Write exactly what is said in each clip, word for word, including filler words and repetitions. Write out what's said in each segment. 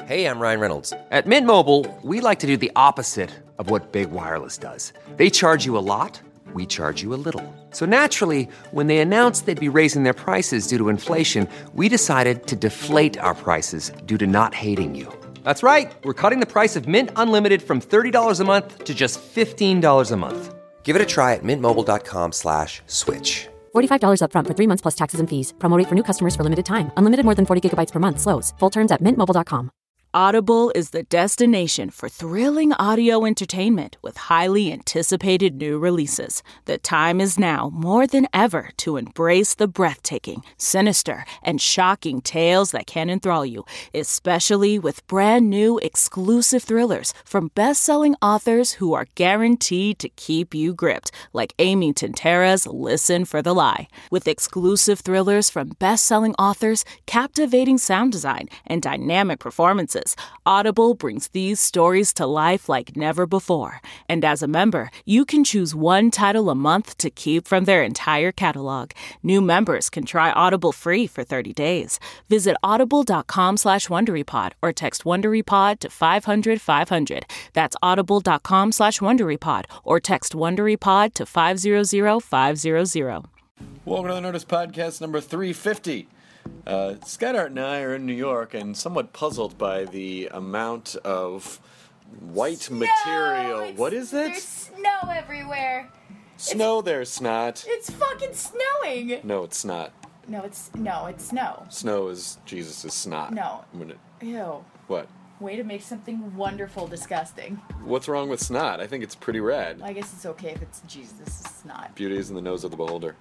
Hey, I'm Ryan Reynolds. At Mint Mobile, we like to do the opposite of what Big Wireless does. They charge you a lot, we charge you a little. So naturally, when they announced they'd be raising their prices due to inflation, we decided to deflate our prices due to not hating you. That's right. We're cutting the price of Mint Unlimited from thirty dollars a month to just fifteen dollars a month. Give it a try at mintmobile.com slash switch. forty-five dollars up front for three months plus taxes and fees. Promo rate for new customers for limited time. Unlimited more than forty gigabytes per month slows. Full terms at mint mobile dot com. Audible is the destination for thrilling audio entertainment with highly anticipated new releases. The time is now more than ever to embrace the breathtaking, sinister, and shocking tales that can enthrall you, especially with brand new exclusive thrillers from best-selling authors who are guaranteed to keep you gripped, like Amy Tintera's Listen for the Lie. With exclusive thrillers from best-selling authors, captivating sound design, and dynamic performances, Audible brings these stories to life like never before. And as a member, you can choose one title a month to keep from their entire catalog. New members can try Audible free for thirty days. Visit audible.com slash WonderyPod or text WonderyPod to five hundred five hundred. That's audible.com slash WonderyPod or text WonderyPod to five hundred five hundred. Welcome to the Nerdist Podcast number three fifty. Uh, Skydart and I are in New York and somewhat puzzled by the amount of white Snow! material. It's, What is it? There's snow everywhere. Snow there, snot. It's fucking snowing. No, it's not. No, it's no, it's snow. Snow is Jesus' snot. No. I'm gonna, Ew. what? Way to make something wonderful disgusting. What's wrong with snot? I think it's pretty rad. I guess it's okay if it's Jesus. It's not. Beauty is in the nose of the beholder.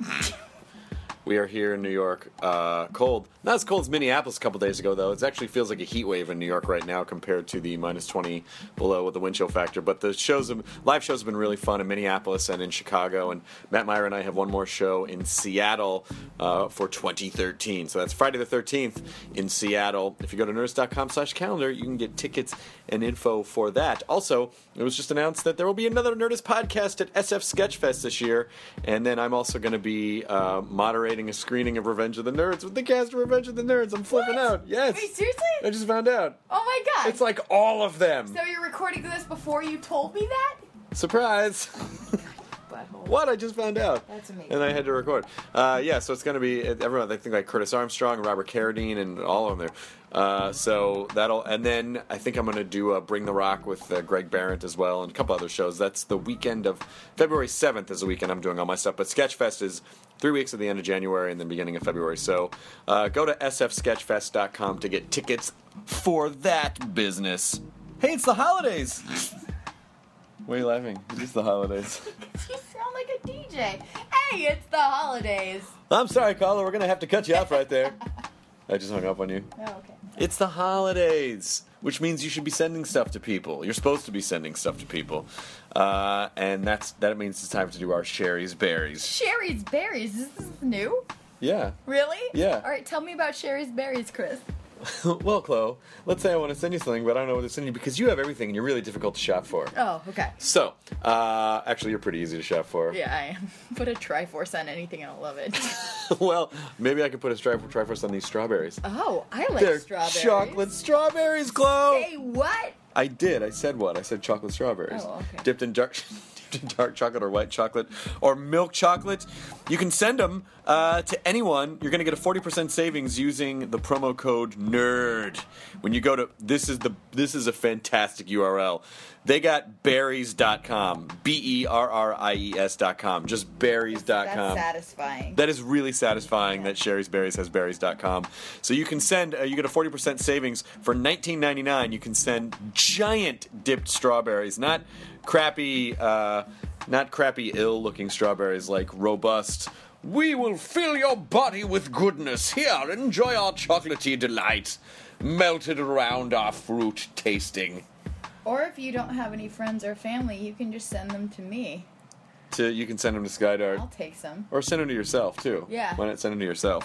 We are here in New York. Uh, cold. Not as cold as Minneapolis a couple days ago, though. It actually feels like a heat wave in New York right now compared to the minus twenty below with the wind chill factor. But the shows, have, live shows have been really fun in Minneapolis and in Chicago. And Matt Meyer and I have one more show in Seattle uh, for twenty thirteen. So that's Friday the thirteenth in Seattle. If you go to nerdist.com slash calendar, you can get tickets and info for that. Also, it was just announced that there will be another Nerdist podcast at S F Sketchfest this year. And then I'm also going to be uh, moderating a screening of Revenge of the Nerds with the cast of Revenge of the Nerds. I'm flipping What? out. Yes. Wait, seriously? I just found out. Oh my god. It's like all of them. So you're recording this before you told me that? Surprise. Butthole. What? I just found out. That's amazing. And I had to record. Uh, yeah, so it's going to be everyone. I think like Curtis Armstrong, Robert Carradine, and all of them there. Uh, so that'll, and then I think I'm going to do a Bring the Rock with uh, Greg Barrett as well, and a couple other shows. That's the weekend of February seventh is the weekend I'm doing all my stuff. But Sketchfest is three weeks at the end of January and then beginning of February. So uh, go to s f sketchfest dot com to get tickets for that business. Hey, it's the holidays. Why are you laughing? It's just the holidays. You sound like a D J. Hey, it's the holidays. I'm sorry, caller. We're going to have to cut you off right there. I just hung up on you. Oh, okay. It's the holidays, which means you should be sending stuff to people. You're supposed to be sending stuff to people. Uh, and that's that means it's time to do our Sherry's Berries. Sherry's Berries. Is this new? Yeah. Really? Yeah. All right, tell me about Sherry's Berries, Chris. Well, Chloe, let's say I want to send you something, but I don't know what to send you because you have everything and you're really difficult to shop for. Oh, okay. So, uh, actually, you're pretty easy to shop for. Yeah, I am. Put a Triforce on anything and I'll love it. Well, maybe I could put a Tri- Triforce on these strawberries. Oh, I like They're strawberries. chocolate strawberries, Chloe! Say what? I did. I said what? I said chocolate strawberries. Oh, okay. Dipped in dark, dipped in dark chocolate or white chocolate or milk chocolate. You can send them uh, to anyone. You're going to get a forty percent savings using the promo code NERD. When you go to this is the this is a fantastic U R L. They got berries dot com. B E R R I E S dot com. Just berries dot com. That's satisfying. That is really satisfying Yeah. that Sherry's Berries has berries dot com. So you can send, uh, you get a forty percent savings for nineteen ninety-nine. You can send giant dipped strawberries, not crappy, uh, not crappy ill-looking strawberries, like robust. We will fill your body with goodness. Here, enjoy our chocolatey delight, melted around our fruit tasting. Or if you don't have any friends or family, you can just send them to me. To you can send them to Skydart. I'll take some. Or send them to yourself, too. Yeah. Why not send them to yourself?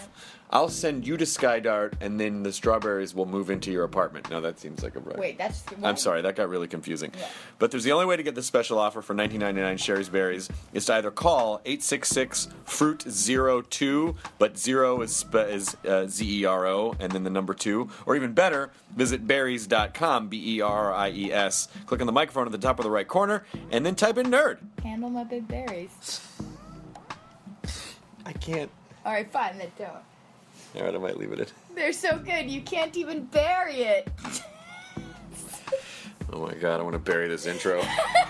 I'll send you to Skydart, and then the strawberries will move into your apartment. Now that seems like a right. Wait, that's... I'm sorry, that got really confusing. Yeah. But there's the only way to get this special offer for nineteen ninety-nine Sherry's Berries is to either call eight six six fruit zero two, but zero is, spe- is uh, Z E R O, and then the number two, or even better, visit berries dot com, B E R R I E S. Click on the microphone at the top of the right corner, and then type in nerd. Handle my big berries. I can't. All right, fine, then don't. All right, I might leave it in. They're so good, you can't even bury it. Oh my god, I want to bury this intro.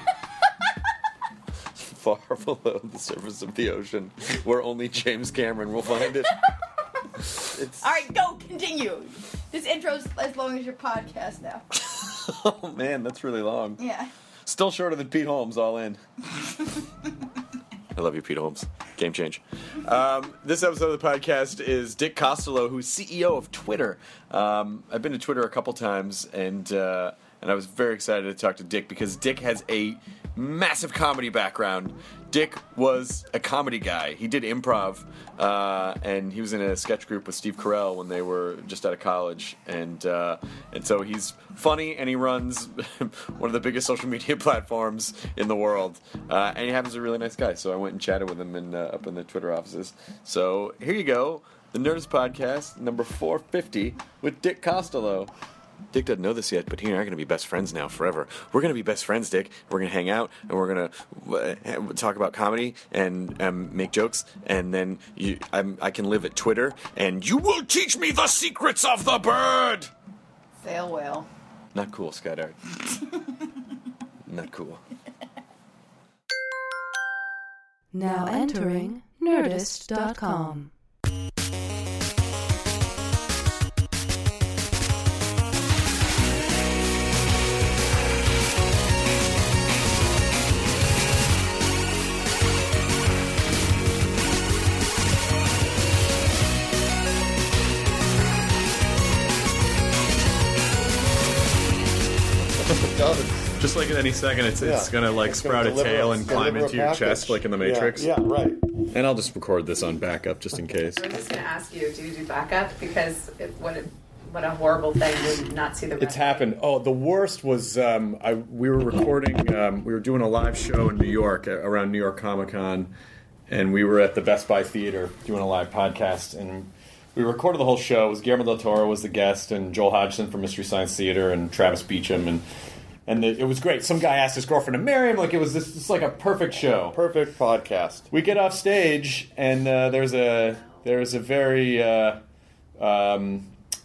Far below the surface of the ocean, where only James Cameron will find it. It's... All right, go, continue. This intro's as long as your podcast now. Oh man, that's really long. Yeah. Still shorter than Pete Holmes, all in. I love you, Pete Holmes. Game change. Um, this episode of the podcast is Dick Costolo, who's C E O of Twitter. Um, I've been to Twitter a couple times, and uh, and I was very excited to talk to Dick because Dick has a massive comedy background. Dick was a comedy guy. He did improv, uh, and he was in a sketch group with Steve Carell when they were just out of college. And uh, and so he's funny, and he runs one of the biggest social media platforms in the world. Uh, and he happens to be a really nice guy. So I went and chatted with him in, uh, up in the Twitter offices. So here you go, the Nerdist Podcast, number four fifty, with Dick Costolo. Dick doesn't know this yet, but he and I are going to be best friends now forever. We're going to be best friends, Dick. We're going to hang out, and we're going to uh, talk about comedy and um, make jokes, and then you, I'm, I can live at Twitter, and you will teach me the secrets of the bird! Fail whale. Not cool, Skydart. Not cool. Now entering Nerdist dot com. Just like at any second, it's it's Yeah. gonna like It's sprout gonna a tail deliver- and climb deliver into a your package. chest, like in the Yeah, Matrix. Yeah, right. And I'll just record this on backup just in case. I was just going to ask you, do you do backup? Because it, what, a, what a horrible thing to not see the It's happened. Oh, the worst was um, I we were recording. Um, we were doing a live show in New York uh, around New York Comic Con, and we were at the Best Buy Theater doing a live podcast. And we recorded the whole show. It was Guillermo del Toro was the guest, and Joel Hodgson from Mystery Science Theater, and Travis Beacham, and and it, it was great. Some guy asked his girlfriend to marry him. Like it was this, this like a perfect show. Perfect podcast. We get off stage, and uh, there's a there's a very uh, um,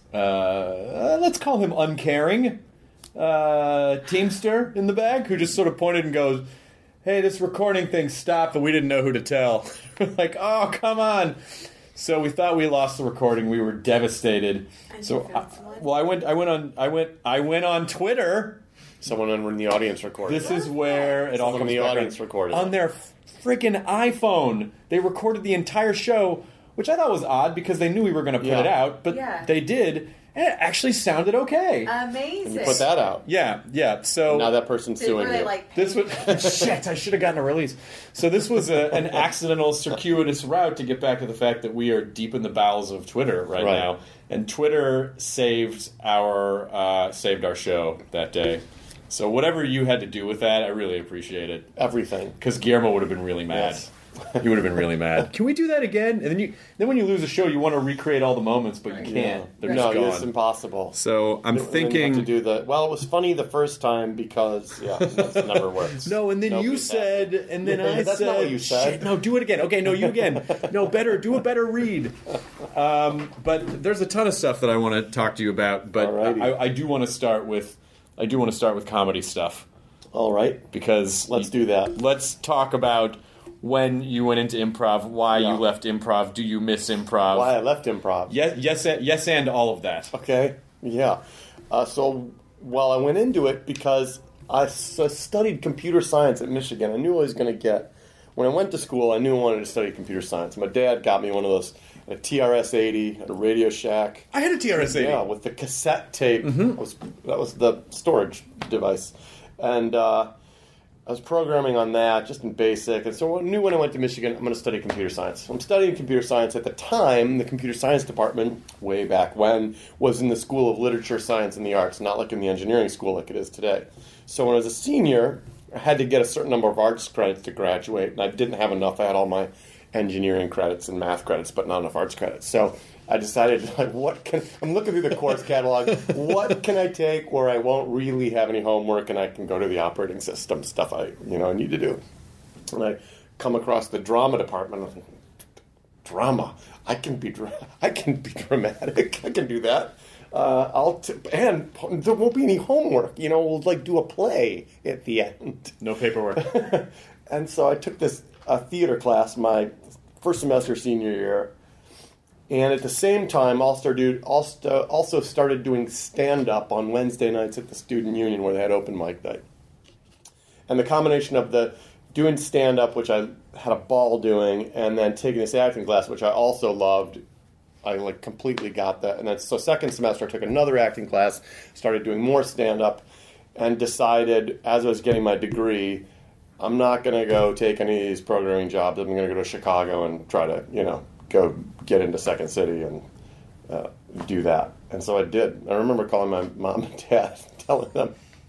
uh, let's call him uncaring uh, teamster in the back who just sort of pointed and goes, "Hey, this recording thing stopped, but we didn't know who to tell." We're like, "Oh, come on!" So we thought we lost the recording. We were devastated. So, I, well, I went, I went on, I went, I went on Twitter. Someone in the audience recorded. This is where it all Someone comes in the back audience around. recorded. On their freaking iPhone. They recorded the entire show, which I thought was odd because they knew we were going to put Yeah. it out, but Yeah. they did, and it actually sounded okay. Amazing. You put that out. yeah, yeah. So Now that person's Did, suing were they you. like this was shit. I should have gotten a release. So this was a, an accidental, circuitous route to get back to the fact that we are deep in the bowels of Twitter right, Right. now, and Twitter saved our uh, saved our show that day. So whatever you had to do with that, I really appreciate it. Everything. Because Guillermo would have been really mad. Yes. He would have been really mad. Can we do that again? And then you, then when you lose a show, you want to recreate all the moments, but you can't. They're no, just it's gone. impossible. So I'm And then you have thinking. to do the. Well, it was funny the first time because yeah, that's never works. No, and then you Nobody's said, happy. and then Yeah, I that's said, not what you said. Shit, no, do it again. Okay, no, you again. No, better, do a better read. Um, but there's a ton of stuff that I want to talk to you about. But Alrighty. I, I do want to start with, I do want to start with comedy stuff All right, because let's do that. Let's talk about when you went into improv, why Yeah. you left improv, do you miss improv? Why I left improv. Yes, yes, and- yes, and all of that. Okay, yeah. Uh, so, well, I went into it because I s- studied computer science at Michigan. I knew I was going to get. When I went to school, I knew I wanted to study computer science. My dad got me one of those, a T R S eighty at a Radio Shack. I had a T R S eighty. Yeah, with the cassette tape. Mm-hmm. That was, that was the storage device. And uh, I was programming on that, just in basic. And so I knew when I went to Michigan, I'm going to study computer science. I'm studying computer science. At the time, the computer science department, way back when, was in the School of Literature, Science, and the Arts, not like in the engineering school like it is today. So when I was a senior, I had to get a certain number of arts credits to graduate, and I didn't have enough. I had all my engineering credits and math credits, but not enough arts credits. So I decided, like, what can I'm looking through the course catalog. What can I take where I won't really have any homework and I can go to the operating system stuff I you know I need to do? And I come across the drama department. I think, drama. I can be dra- I can be dramatic. I can do that. Uh, I'll t- and there won't be any homework. You know, we'll like do a play at the end. No paperwork. And so I took this uh, theater class my first semester senior year. And at the same time, also, do, also, also started doing stand-up on Wednesday nights at the Student Union where they had open mic night. And the combination of the doing stand-up, which I had a ball doing, and then taking this acting class, which I also loved, I like completely got that. And then so second semester, I took another acting class, started doing more stand-up, and decided as I was getting my degree, I'm not going to go take any of these programming jobs. I'm going to go to Chicago and try to, you know, go get into Second City and uh, do that. And so I did. I remember calling my mom and dad, telling them.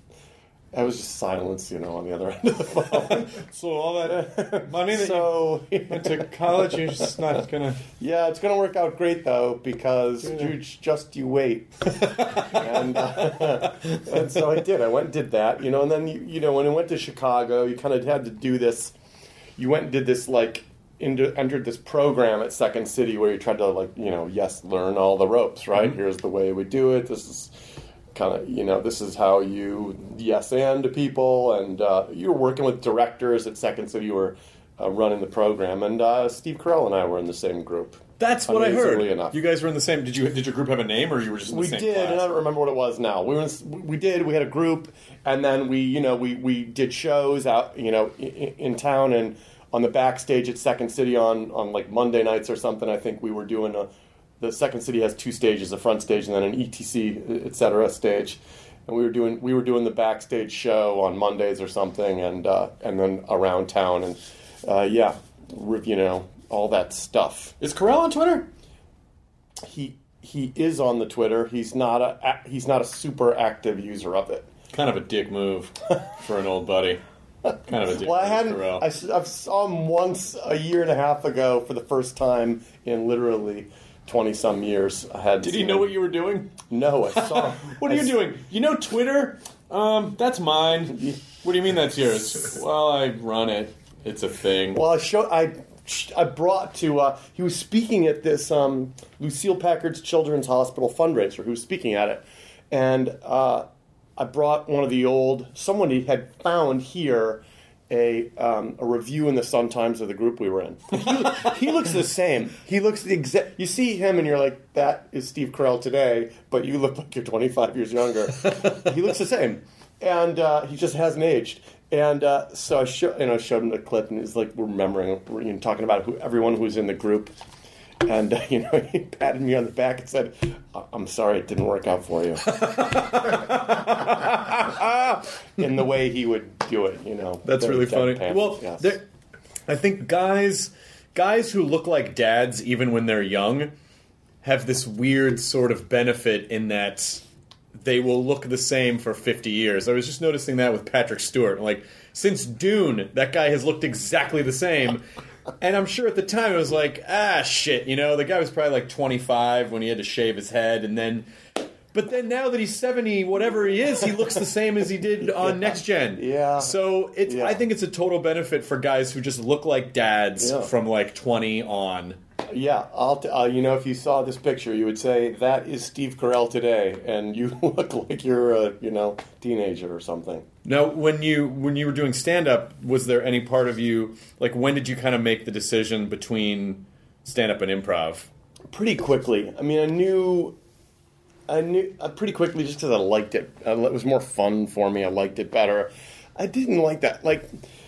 I was just silence, you know, on the other end of the phone. So all that money that so, you went to college, you're just not going to... Yeah, it's going to work out great, though, because yeah. you just you wait. and, uh, and so I did. I went and did that, you know, and then, you, you know, when I went to Chicago, you kind of had to do this. You went and did this, like, Into, entered this program at Second City where you tried to, like, you know, yes, learn all the ropes, right? Mm-hmm. Here's the way we do it. This is kind of, you know, this is how you yes and to people. And uh, you were working with directors at Second City who were uh, running the program. And uh, Steve Carell and I were in the same group. That's what I heard. Enough. You guys were in the same. Did you? Did your group have a name, or you were just in the we same did, class? and I don't remember what it was now. We were in, we did. We had a group, and then we, you know, we, we did shows out, you know, in, in town and on the backstage at Second City on, on like Monday nights or something. I think we were doing a. The Second City has two stages: a front stage and then an E T C, et cetera, stage. And we were doing we were doing the backstage show on Mondays or something, and uh, and then around town, and uh, yeah, you know, all that stuff. Is Carell on Twitter? He he is on the Twitter. He's not a he's not a super active user of it. Kind of a dick move for an old buddy. Kind of a dick well, move. I hadn't. Carell. I, I saw him once a year and a half ago for the first time in literally twenty some years. I had. Did he know him. what you were doing? No, I saw. him. What are I you s- doing? You know Twitter? Um, that's mine. What do you mean that's yours? Well, I run it. It's a thing. Well, I showed. I. I brought to, uh, he was speaking at this um, Lucille Packard's Children's Hospital fundraiser, who was speaking at it. And uh, I brought one of the old, someone he had found here, a um, a review in the Sun-Times of the group we were in. He, he looks the same. He looks the exact, you see him and you're like, that is Steve Carell today, but you look like you're twenty-five years younger. He looks the same. And uh, he just hasn't aged. And uh, so I show, you know, showed him the clip, and he's like remembering, you know, talking about who, everyone who's in the group. And uh, you know, he patted me on the back and said, "I'm sorry it didn't work out for you." In the way he would do it, you know. That's really funny. Deadpan, Well, yes. there- I think guys, guys who look like dads, even when they're young, have this weird sort of benefit in that they will look the same for fifty years. I was just noticing that with Patrick Stewart. Like, since Dune, that guy has looked exactly the same. And I'm sure at the time it was like, ah, shit, you know, the guy was probably like twenty-five when he had to shave his head, and then... But then now that he's seventy, whatever he is, he looks the same as he did on Next Gen. Yeah. So it's, Yeah. I think it's a total benefit for guys who just look like dads Yeah. from like twenty on. Yeah, I'll t- uh, you know, if you saw this picture, you would say, that is Steve Carell today, and you look like you're a, you know, teenager or something. Now, when you when you were doing stand-up, was there any part of you, like, when did you kind of make the decision between stand-up and improv? Pretty quickly. I mean, I knew, I knew uh, pretty quickly just because I liked it. Uh, it was more fun for me. I liked it better. I didn't like that. Like,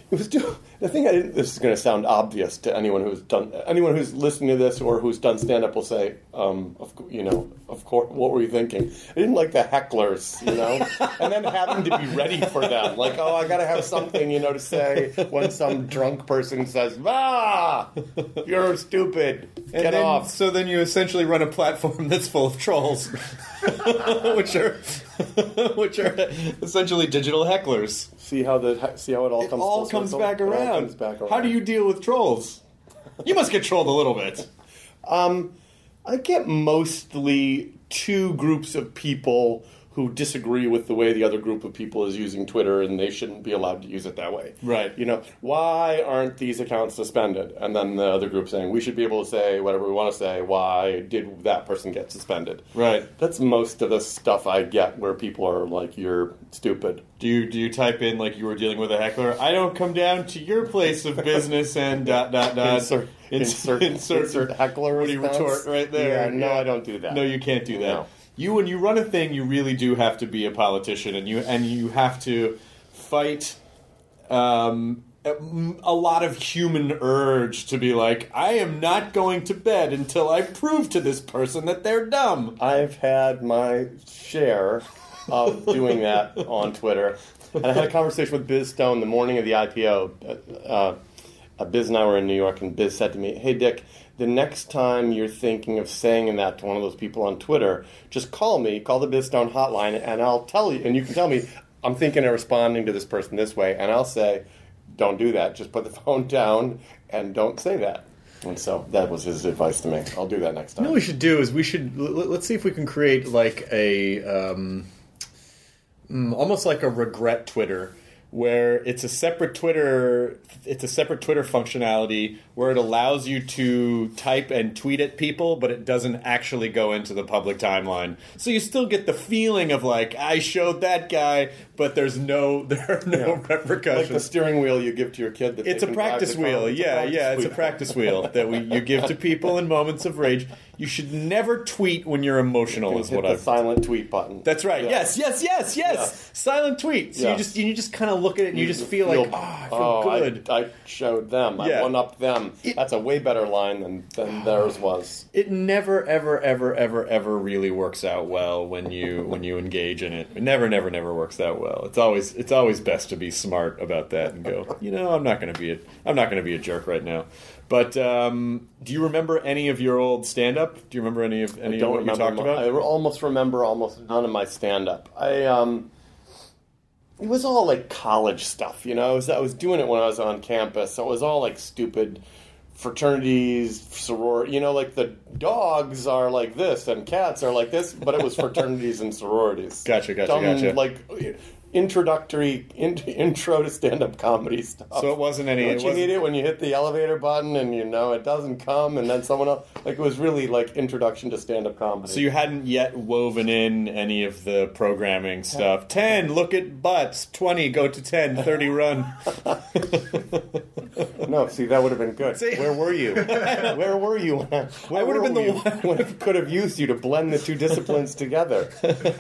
It was do- the thing. I didn't. This is going to sound obvious to anyone who's done, anyone who's listening to this or who's done stand up will say, um, of, cou- you know, of course. What were you thinking? I didn't like the hecklers, you know, and then having to be ready for them. Like, oh, I got to have something, you know, to say when some drunk person says, "Ah, you're stupid. And Get then, off." So then you essentially run a platform that's full of trolls, which are which are essentially digital hecklers. See how the see how it all It comes. all full comes circle? back It all around. comes back around. How do you deal with trolls? You must get trolled a little bit. Um, I get mostly two groups of people who disagree with the way the other group of people is using Twitter, and they shouldn't be allowed to use it that way. Right. You know, why aren't these accounts suspended? And then the other group saying, we should be able to say whatever we want to say. Why did that person get suspended? Right. That's most of the stuff I get where people are like, you're stupid. Do you do you type in like you were dealing with a heckler? I don't come down to your place of business and dot dot dot. Insert, insert, insert, insert heckler What do you response. retort right there? Yeah, no, I don't do that. No, you can't do that. No. You when you run a thing, you really do have to be a politician, and you and you have to fight um, a, a lot of human urge to be like, I am not going to bed until I prove to this person that they're dumb. I've had my share of doing that on Twitter. And I had a conversation with Biz Stone the morning of the I P O. Uh, uh, Biz and I were in New York, and Biz said to me, hey, Dick, the next time you're thinking of saying that to one of those people on Twitter, just call me, call the Biz Stone hotline, and I'll tell you, and you can tell me, I'm thinking of responding to this person this way, and I'll say, don't do that. Just put the phone down and don't say that. And so that was his advice to me. I'll do that next time. You know what we should do is we should l- let's see if we can create like a um, mm, almost like a regret Twitter, where it's a separate Twitter it's a separate Twitter functionality where it allows you to type and tweet at people, but it doesn't actually go into the public timeline. So you still get the feeling of like, I showed that guy, but there's no there are no Yeah. repercussions. Like the steering wheel you give to your kid. That It's they a can drive practice the car. wheel. It's a Yeah, practice yeah, it's a wheel. practice wheel that we you give to people in moments of rage. You should never tweet when you're emotional, You is hit what the I've... silent tweet button. That's right. Yeah. Yes, yes, yes, yes. Yeah. Silent tweet. So Yeah. you just you just kind of look at it and you, just feel, like, oh, I feel oh, good. I, I showed them. Yeah. I one-upped them. It- That's a way better line than, than theirs was. It never, ever, ever, ever, ever really works out well when you when you engage in it. It never, never, never works out well. It's always it's always best to be smart about that and go, you know, I'm not going to be a I'm not going to be a jerk right now. But um, do you remember any of your old stand-up? Do you remember any of any I don't of what you remember. talked mo- about? I almost remember almost none of my stand-up. I um, it was all like college stuff, you know. I was, I was doing it when I was on campus, so it was all like stupid fraternities, sorority. You know, like the dogs are like this and cats are like this, but it was fraternities and sororities. Gotcha, gotcha, Dumb, gotcha. Like introductory in, intro to stand-up comedy stuff. So it wasn't any- Don't it you hate wasn't- it when you hit the elevator button and you know it doesn't come, and then someone else? Like it was really like introduction to stand-up comedy. So you hadn't yet woven in any of the programming stuff. ten, look at butts. twenty, go to ten. thirty, run. No, see, that would have been good. See? Where were you? Where were you? Where I would have been the you? one- When I could have used you to blend the two disciplines together.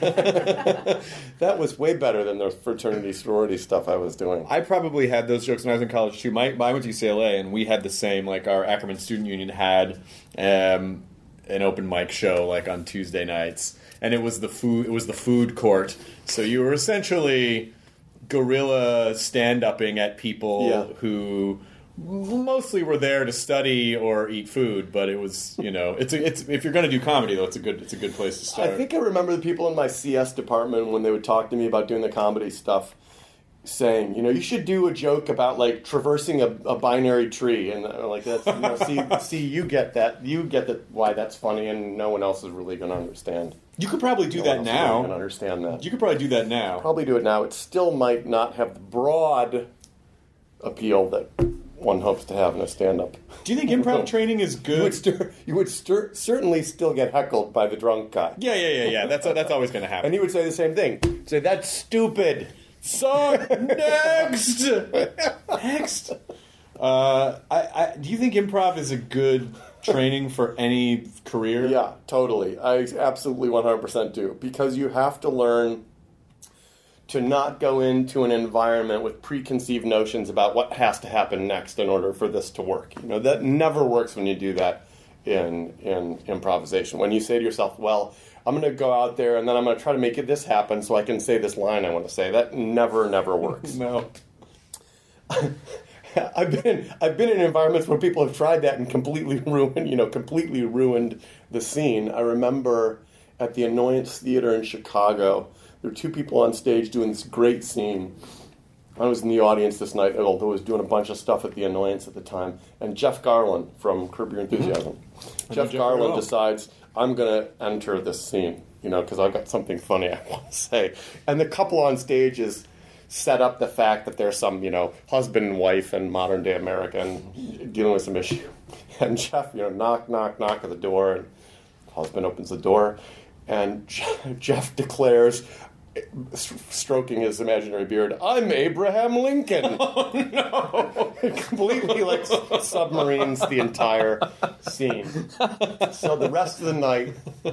That was way better than the fraternity sorority stuff I was doing. I probably had those jokes when I was in college too. My, I went to U C L A and we had the same. Like our Ackerman Student Union had um, an open mic show like on Tuesday nights, and it was the food. It was the food court. So you were essentially guerrilla stand-upping at people Yeah. who mostly were there to study or eat food. But it was, you know, it's a, it's if you're going to do comedy though, it's a good it's a good place to start. I think I remember the people in my C S department when they would talk to me about doing the comedy stuff, saying, you know, you should do a joke about like traversing a, a binary tree, and uh, like that's, you know, see, see, you get that, you get that why that's funny, and no one else is really going to understand. You could probably do No that one else is really now. gonna understand that. You could probably do that now. Probably do it now. It still might not have the broad appeal that one hopes to have in a stand-up. Do you think improv training is You good? would, stir, you would stir, certainly still get heckled by the drunk guy. Yeah, yeah, yeah, yeah. That's that's always going to happen. And he would say the same thing. He'd say, that's stupid. So next, next. Uh, I, I, do you think improv is a good training for any career? Yeah, totally. I absolutely one hundred percent do. Because you have to learn to not go into an environment with preconceived notions about what has to happen next in order for this to work. You know, that never works when you do that in in improvisation. When you say to yourself, well, I'm going to go out there and then I'm going to try to make it this happen so I can say this line I want to say. That never, never works. No. I've been I've been in environments where people have tried that and completely ruined, you know, completely ruined the scene. I remember at the Annoyance Theater in Chicago, there were two people on stage doing this great scene. I was in the audience this night, although I was doing a bunch of stuff at the Annoyance at the time. And Jeff Garlin from Curb Your Enthusiasm. Mm-hmm. Jeff Jeff Garlin well. decides, I'm going to enter this scene, you know, because I've got something funny I want to say. And the couple on stage is set up the fact that there's some, you know, husband and wife in modern day America and dealing with some issue. And Jeff, you know, knock, knock, knock at the door, and the husband opens the door, and Jeff declares, stroking his imaginary beard, I'm Abraham Lincoln. Oh, no. Completely, like, submarines the entire scene. So the rest of the night,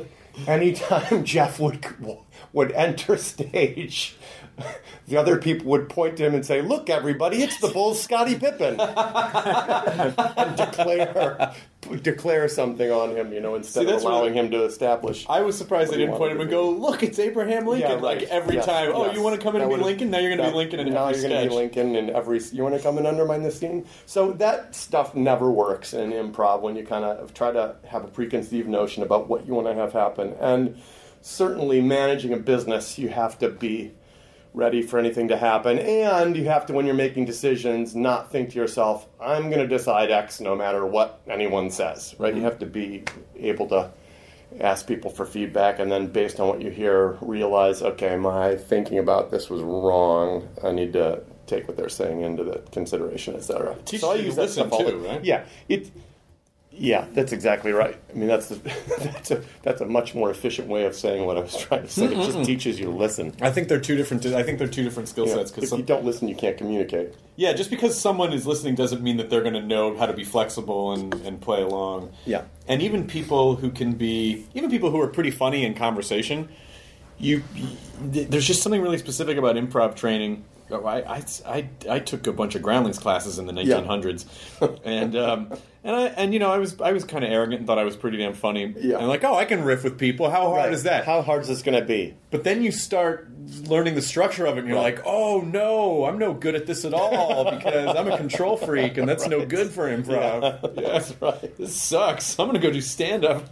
anytime Jeff would would enter stage, the other people would point to him and say, look, everybody, it's the Bulls' Scottie Pippen. and, and declare declare something on him, you know, instead See, of that's allowing really, him to establish. I was surprised they didn't point him and go, look, it's Abraham Lincoln. Yeah, right. Like every yes, time, oh, yes. you want to come in that and be Lincoln? Now you're going to be Lincoln in now every you're going to be Lincoln in every. You want to come and undermine the scene? So that stuff never works in improv when you kind of try to have a preconceived notion about what you want to have happen. And certainly managing a business, you have to be ready for anything to happen, and you have to, when you're making decisions, not think to yourself, I'm going to decide X no matter what anyone says, right? Mm-hmm. You have to be able to ask people for feedback, and then based on what you hear, realize, okay, my thinking about this was wrong. I need to take what they're saying into the consideration, et cetera. So I use that stuff all too, right? Yeah, it. Yeah, that's exactly right. I mean, that's the, that's a that's a much more efficient way of saying what I was trying to say. It just teaches you to listen. I think they're two different. I think they're two different skill Yeah, sets. if some, you don't listen, you can't communicate. Yeah, just because someone is listening doesn't mean that they're going to know how to be flexible and, and play along. Yeah, and even people who can be, even people who are pretty funny in conversation, you, you there's just something really specific about improv training. I, I, I, I took a bunch of Groundlings classes in the nineteen hundreds, yeah. and um, and I and you know I was I was kind of arrogant and thought I was pretty damn funny. Yeah. And like, oh, I can riff with people. How hard right. is that? How hard is this going to be? But then you start learning the structure of it, and you're right. like, oh no, I'm no good at this at all because I'm a control freak, and that's right. no good for improv. Yeah, yeah. That's right. This sucks. I'm going to go do stand up.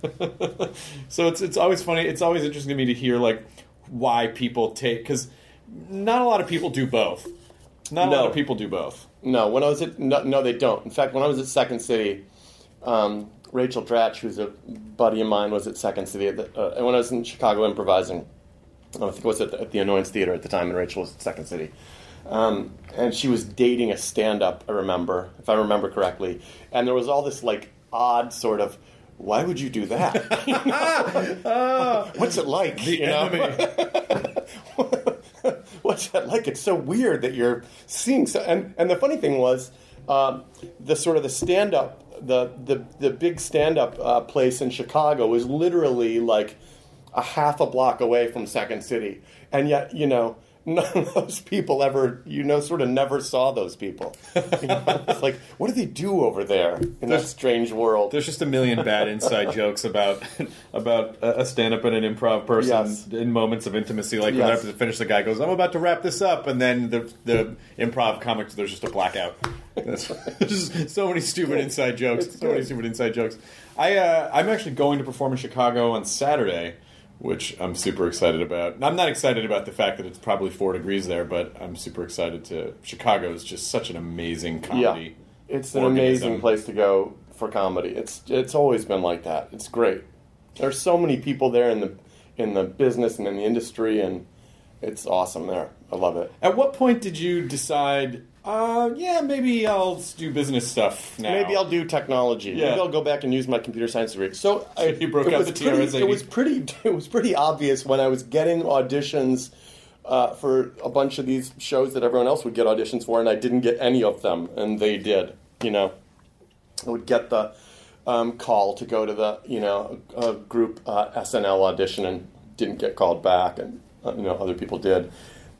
So it's it's always funny. It's always interesting to me to hear like why people take because. Not a lot of people do both. Not a no. lot of people do both. No, when I was at no, no, they don't. In fact, when I was at Second City, um, Rachel Dratch, who's a buddy of mine, was at Second City. At the, uh, and when I was in Chicago improvising, I think it was at the, at the Annoyance Theater at the time, and Rachel was at Second City. Um, and she was dating a stand-up, I remember, if I remember correctly. And there was all this like odd sort of, why would you do that? You know? uh, What's it like? The you know? enemy. What's that like? It's so weird that you're seeing so. And, and the funny thing was, um, the sort of the stand up, the the the big stand up uh, place in Chicago was literally like a half a block away from Second City, and yet you know none of those people ever you know sort of never saw those people. You know? It's like, what do they do over there in There's, that strange world? There's just a million bad inside jokes about about a stand-up and an improv person yes. in moments of intimacy. Like yes. when after to finish, the guy goes, "I'm about to wrap this up," and then the the improv comics, there's just a blackout. That's just so many stupid inside jokes. It's so many good. stupid inside jokes. I uh, I'm actually going to perform in Chicago on Saturday, which I'm super excited about. I'm not excited about the fact that it's probably four degrees there, but I'm super excited to... Chicago is just such an amazing comedy. Yeah. It's an organism. amazing place to go for comedy. It's it's always been like that. It's great. There's so many people there in the in the business and in the industry, and it's awesome there. I love it. At what point did you decide, uh, yeah, maybe I'll do business stuff now? Maybe I'll do technology. Yeah. Maybe I'll go back and use my computer science degree. So I, You broke it out was the T R S pretty, eighty. It was pretty. It was pretty obvious when I was getting auditions uh, for a bunch of these shows that everyone else would get auditions for, and I didn't get any of them, and they did. You know, I would get the um, call to go to the you know a group uh, S N L audition and didn't get called back, and uh, you know other people did.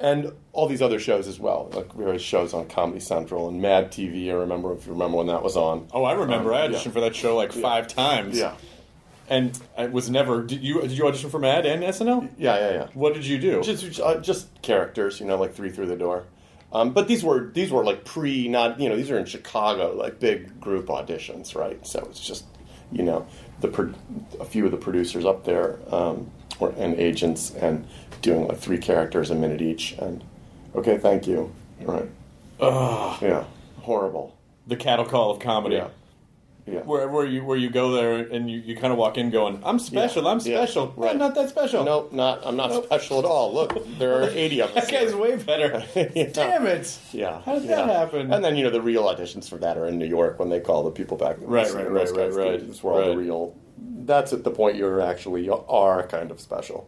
and all these other shows as well, like various shows on Comedy Central and Mad T V. I remember if you remember when that was on. Oh, I remember. Um, I auditioned yeah. for that show like five times. Yeah. And I was never. Did you? Did you audition for Mad and S N L? Yeah, yeah, yeah. What did you do? Just, uh, just characters, you know, like three through the door. Um, but these were these were like pre, not you know, these are in Chicago, like big group auditions, right? So it's just, you know, the pro- a few of the producers up there um, or, and agents and doing like three characters a minute each. And okay, thank you. Right. Ugh. Yeah. Horrible. The cattle call of comedy. Yeah. Yeah. Where, where you where you go there and you, you kind of walk in going, I'm special, Yeah. I'm special. Yeah. Right. I'm not that special. No, not. I'm not nope. special at all. Look, there are eighty of us. That guy's way better. Yeah. Damn it. Yeah. How did yeah. that happen? And then, you know, the real auditions for that are in New York when they call the people back. Right, right, right, right, right. It's where all right. the real... That's at the point you actually are kind of special.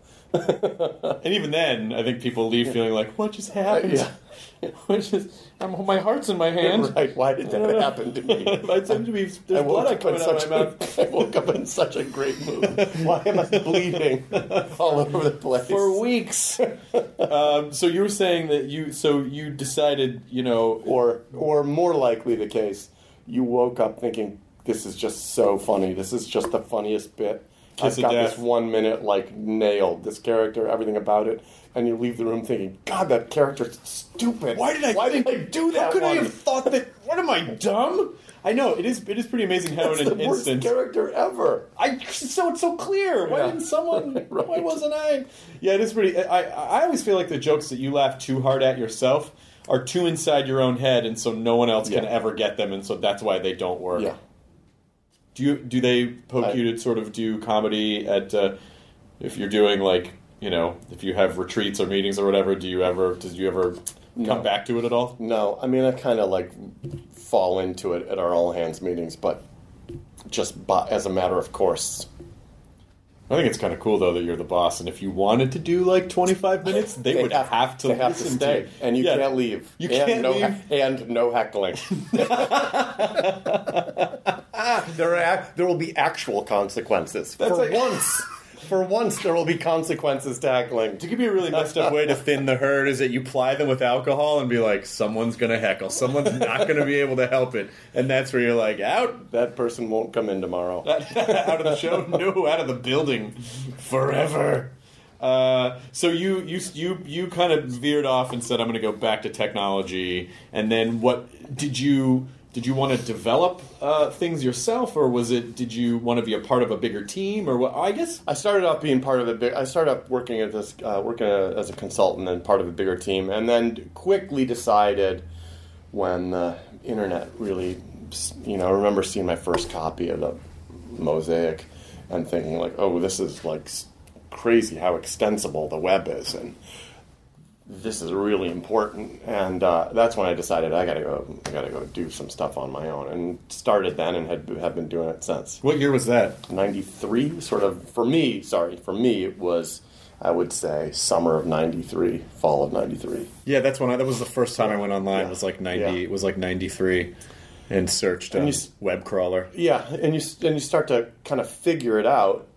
And even then, I think people leave feeling like, what just happened? Uh, yeah. What just, I'm, my heart's in my hand. Right, why did that happen to me? I seem to be, there's I blood woke, coming up out in of my mouth. such a, I woke up in such a great mood. Why am I bleeding all over the place? For weeks. um, so you were saying that you, so you decided, you know... Or, or more likely the case, you woke up thinking, this is just so funny. This is just the funniest bit. Kiss I've got death. this one minute, like, nailed. This character, everything about it. And you leave the room thinking, God, that character's stupid. Why did I Why think, did I do that How could one? I have thought that... What am I, dumb? I know, it is It is pretty amazing how That's in an the worst instant... character ever. I so it's so clear. Why Yeah. didn't someone? Right. Why wasn't I? Yeah, it is pretty. I I always feel like the jokes that you laugh too hard at yourself are too inside your own head, and so no one else can Yeah. ever get them, and so that's why they don't work. Yeah. Do you do they poke I- you to sort of do comedy at uh, if you're doing like you know if you have retreats or meetings or whatever? Do you ever did you ever No. come back to it at all? No, I mean, I kind of, like, fall into it at our all-hands meetings, but just by, as a matter of course. I think it's kind of cool though that you're the boss, and if you wanted to do like twenty-five minutes, they, They would have- have, to they have to listen stay, you. and you Yeah. can't leave. You and can't no leave. he- and no heckling. there are there will be actual consequences That's for like- once. For once, there will be consequences to heckling. To give you a really messed up way to thin the herd is that you ply them with alcohol and be like, someone's going to heckle. Someone's not going to be able to help it. And that's where you're like, out. That person won't come in tomorrow. Out of the show? No, out of the building. Forever. Uh, so you, you you you kind of veered off and said, I'm going to go back to technology. And then what did you... Did you want to develop uh, things yourself, or was it? Did you want to be a part of a bigger team, or what? I guess I started off being part of a big. I started up working at this, uh, working as a consultant and part of a bigger team, and then quickly decided when the internet really, you know, I remember seeing my first copy of the Mosaic and thinking like, oh, this is like crazy how extensible the web is, and this is really important. And uh, that's when I decided I gotta go, I gotta go do some stuff on my own, and started then and had have been doing it since. What year was that? ninety-three, sort of, for me, sorry, for me it was, I would say, summer of ninety-three, fall of ninety-three. Yeah, that's when I, that was the first time I went online. Yeah. It was like ninety. Yeah. It was like ninety-three, and searched And a you s- web crawler. Yeah, and you and you start to kind of figure it out,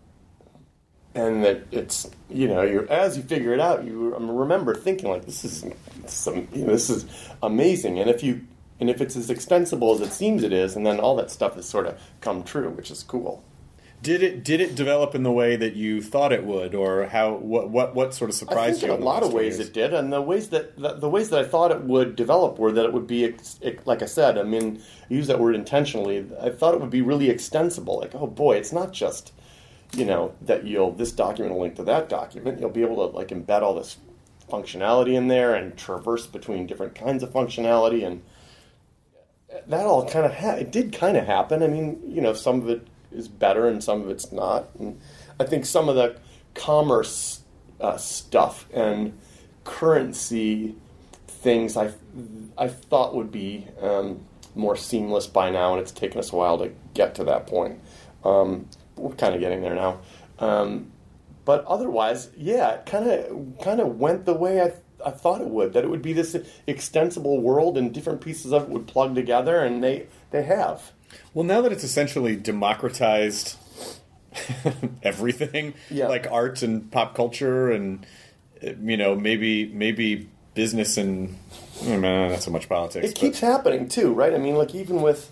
and that it's, you know, you as you figure it out, you remember thinking like, this is some, you know, this is amazing, and if you and if it's as extensible as it seems it is, and then all that stuff has sort of come true, which is cool. Did it did it develop in the way that you thought it would, or how? What what, what sort of I surprised think you? in a the lot last of two ways years? it did, and the ways that the, the ways that I thought it would develop were that it would be, ex, ex, like I said, I mean, I use that word intentionally. I thought it would be really extensible. Like, oh boy, it's not just, you know, that you'll this document will link to that document. You'll be able to like embed all this functionality in there and traverse between different kinds of functionality, and that all kind of ha- it did kind of happen. I mean, you know, some of it is better and some of it's not. And I think some of the commerce uh, stuff and currency things I I thought would be um, more seamless by now, and it's taken us a while to get to that point. Um, but we're kind of getting there now. Um, but otherwise, yeah, it kind of kind of went the way I I thought it would. That it would be this extensible world, and different pieces of it would plug together, and they they have. Well, now that it's essentially democratized everything, Yeah. like art and pop culture, and you know, maybe maybe business and eh, man, not so much politics. It but. keeps happening too, right? I mean, like even with,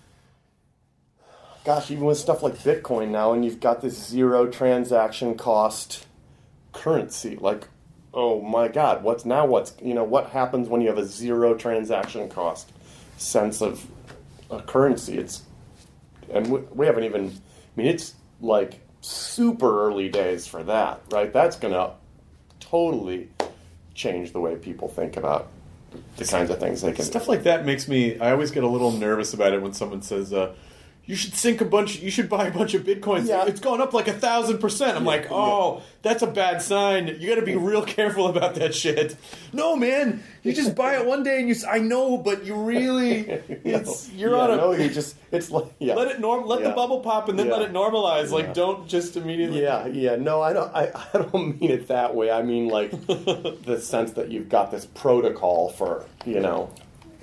gosh, even with stuff like Bitcoin now, and you've got this zero transaction cost currency. Like, oh my God, what's now? What's you know what happens when you have a zero transaction cost sense of a currency? It's and we, we haven't even. I mean, it's like super early days for that, right? That's gonna totally change the way people think about the kinds of things they can Stuff like that makes me, I always get a little nervous about it when someone says, uh, you should sink a bunch, you should buy a bunch of Bitcoins. Yeah. It's gone up like a thousand percent. I'm Yeah, like, oh, yeah. That's a bad sign. You got to be real careful about that shit. No, man, you just buy it one day and you, I know, but you really, it's, you're yeah, on a, no, you just, it's like, yeah. let it norm, let yeah. the bubble pop and then yeah. let it normalize. Yeah. Like, don't just immediately. Yeah, yeah, no, I don't, I, I don't mean it that way. I mean, like, the sense that you've got this protocol for, you know,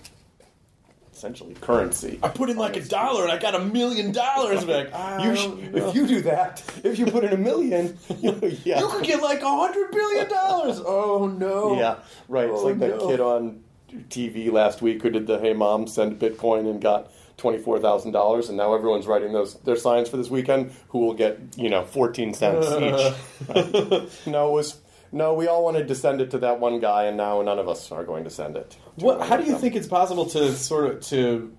essentially currency. I put in like a dollar and I got a million dollars back. You sh- if you do that, if you put in a million, you know, yeah. You could get like a hundred billion dollars. Oh no. Yeah, right. It's Oh, like that no. kid on T V last week who did the "Hey Mom, send Bitcoin" and got twenty-four thousand dollars, and now everyone's writing those their signs for this weekend. Who will get you know fourteen cents each? Right? No, it was no. We all wanted to send it to that one guy, and now none of us are going to send it. What? How do you think it's possible to sort of to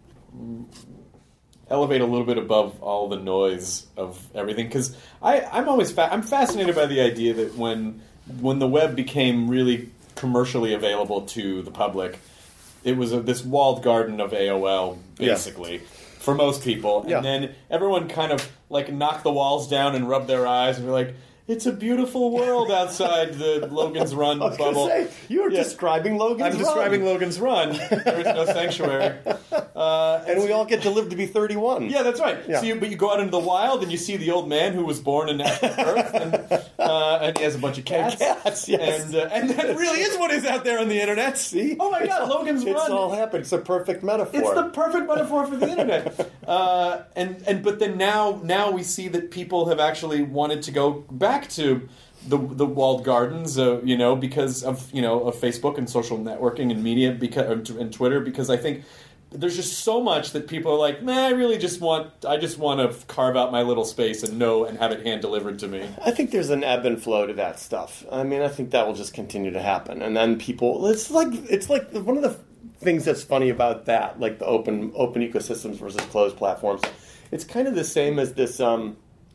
elevate a little bit above all the noise of everything? Because I I'm always fa- I'm fascinated by the idea that when when the web became really commercially available to the public, it was a, this walled garden of A O L, basically, yeah. for most people. And yeah. then everyone kind of, like, knocked the walls down and rubbed their eyes and were like, it's a beautiful world outside the Logan's Run I was bubble. Say, you're yeah. describing Logan's I'm Run. describing Logan's Run. There is no sanctuary. Uh, and, and we all get to live to be thirty-one. Yeah, that's right. Yeah. So you, but you go out into the wild and you see the old man who was born in Earth, and, uh, and he has a bunch of cats. And cats, yes. And, uh, and that really is what is out there on the internet. See? Oh my God, it's Logan's all, Run. It's all happened. It's a perfect metaphor. It's the perfect metaphor for the internet. Uh, and and but then now now we see that people have actually wanted to go back to the the walled gardens, uh, you know, because of you know of Facebook and social networking and media, because and Twitter, because I think there's just so much that people are like, nah, I really just want I just want to carve out my little space and know and have it hand delivered to me. I think there's an ebb and flow to that stuff. I mean, I think that will just continue to happen, and then people. It's like it's like one of the things that's funny about that, like the open open ecosystems versus closed platforms. It's kind of the same as this. Um,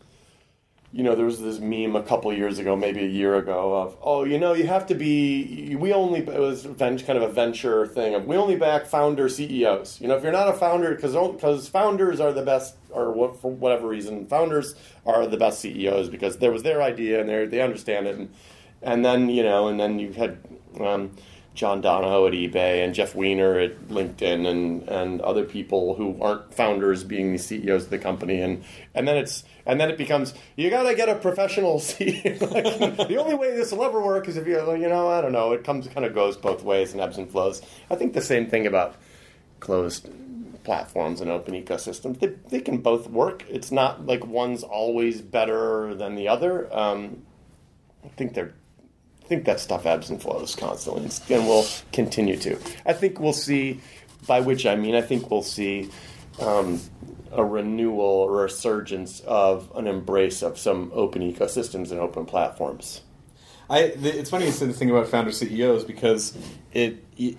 You know, there was this meme a couple of years ago, maybe a year ago, of, oh, you know, you have to be, we only, it was kind of a venture thing, of we only back founder C E Os. You know, if you're not a founder, because because founders are the best, or what, for whatever reason, founders are the best C E Os because there was their idea and they they understand it. And, and then, you know, and then you had um, John Donahoe at eBay and Jeff Weiner at LinkedIn and, and other people who aren't founders being the C E Os of the company. And, and then it's, And then it becomes, you got to get a professional C E O. Like, the only way this will ever work is if you, you know, I don't know. It comes, kind of goes both ways and ebbs and flows. I think the same thing about closed platforms and open ecosystems. They, they can both work. It's not like one's always better than the other. Um, I think they're, I think that stuff ebbs and flows constantly, and will continue to. I think we'll see, by which I mean, I think we'll see. Um, a renewal or a resurgence of an embrace of some open ecosystems and open platforms. I it's funny you said the thing about founder C E Os because it, it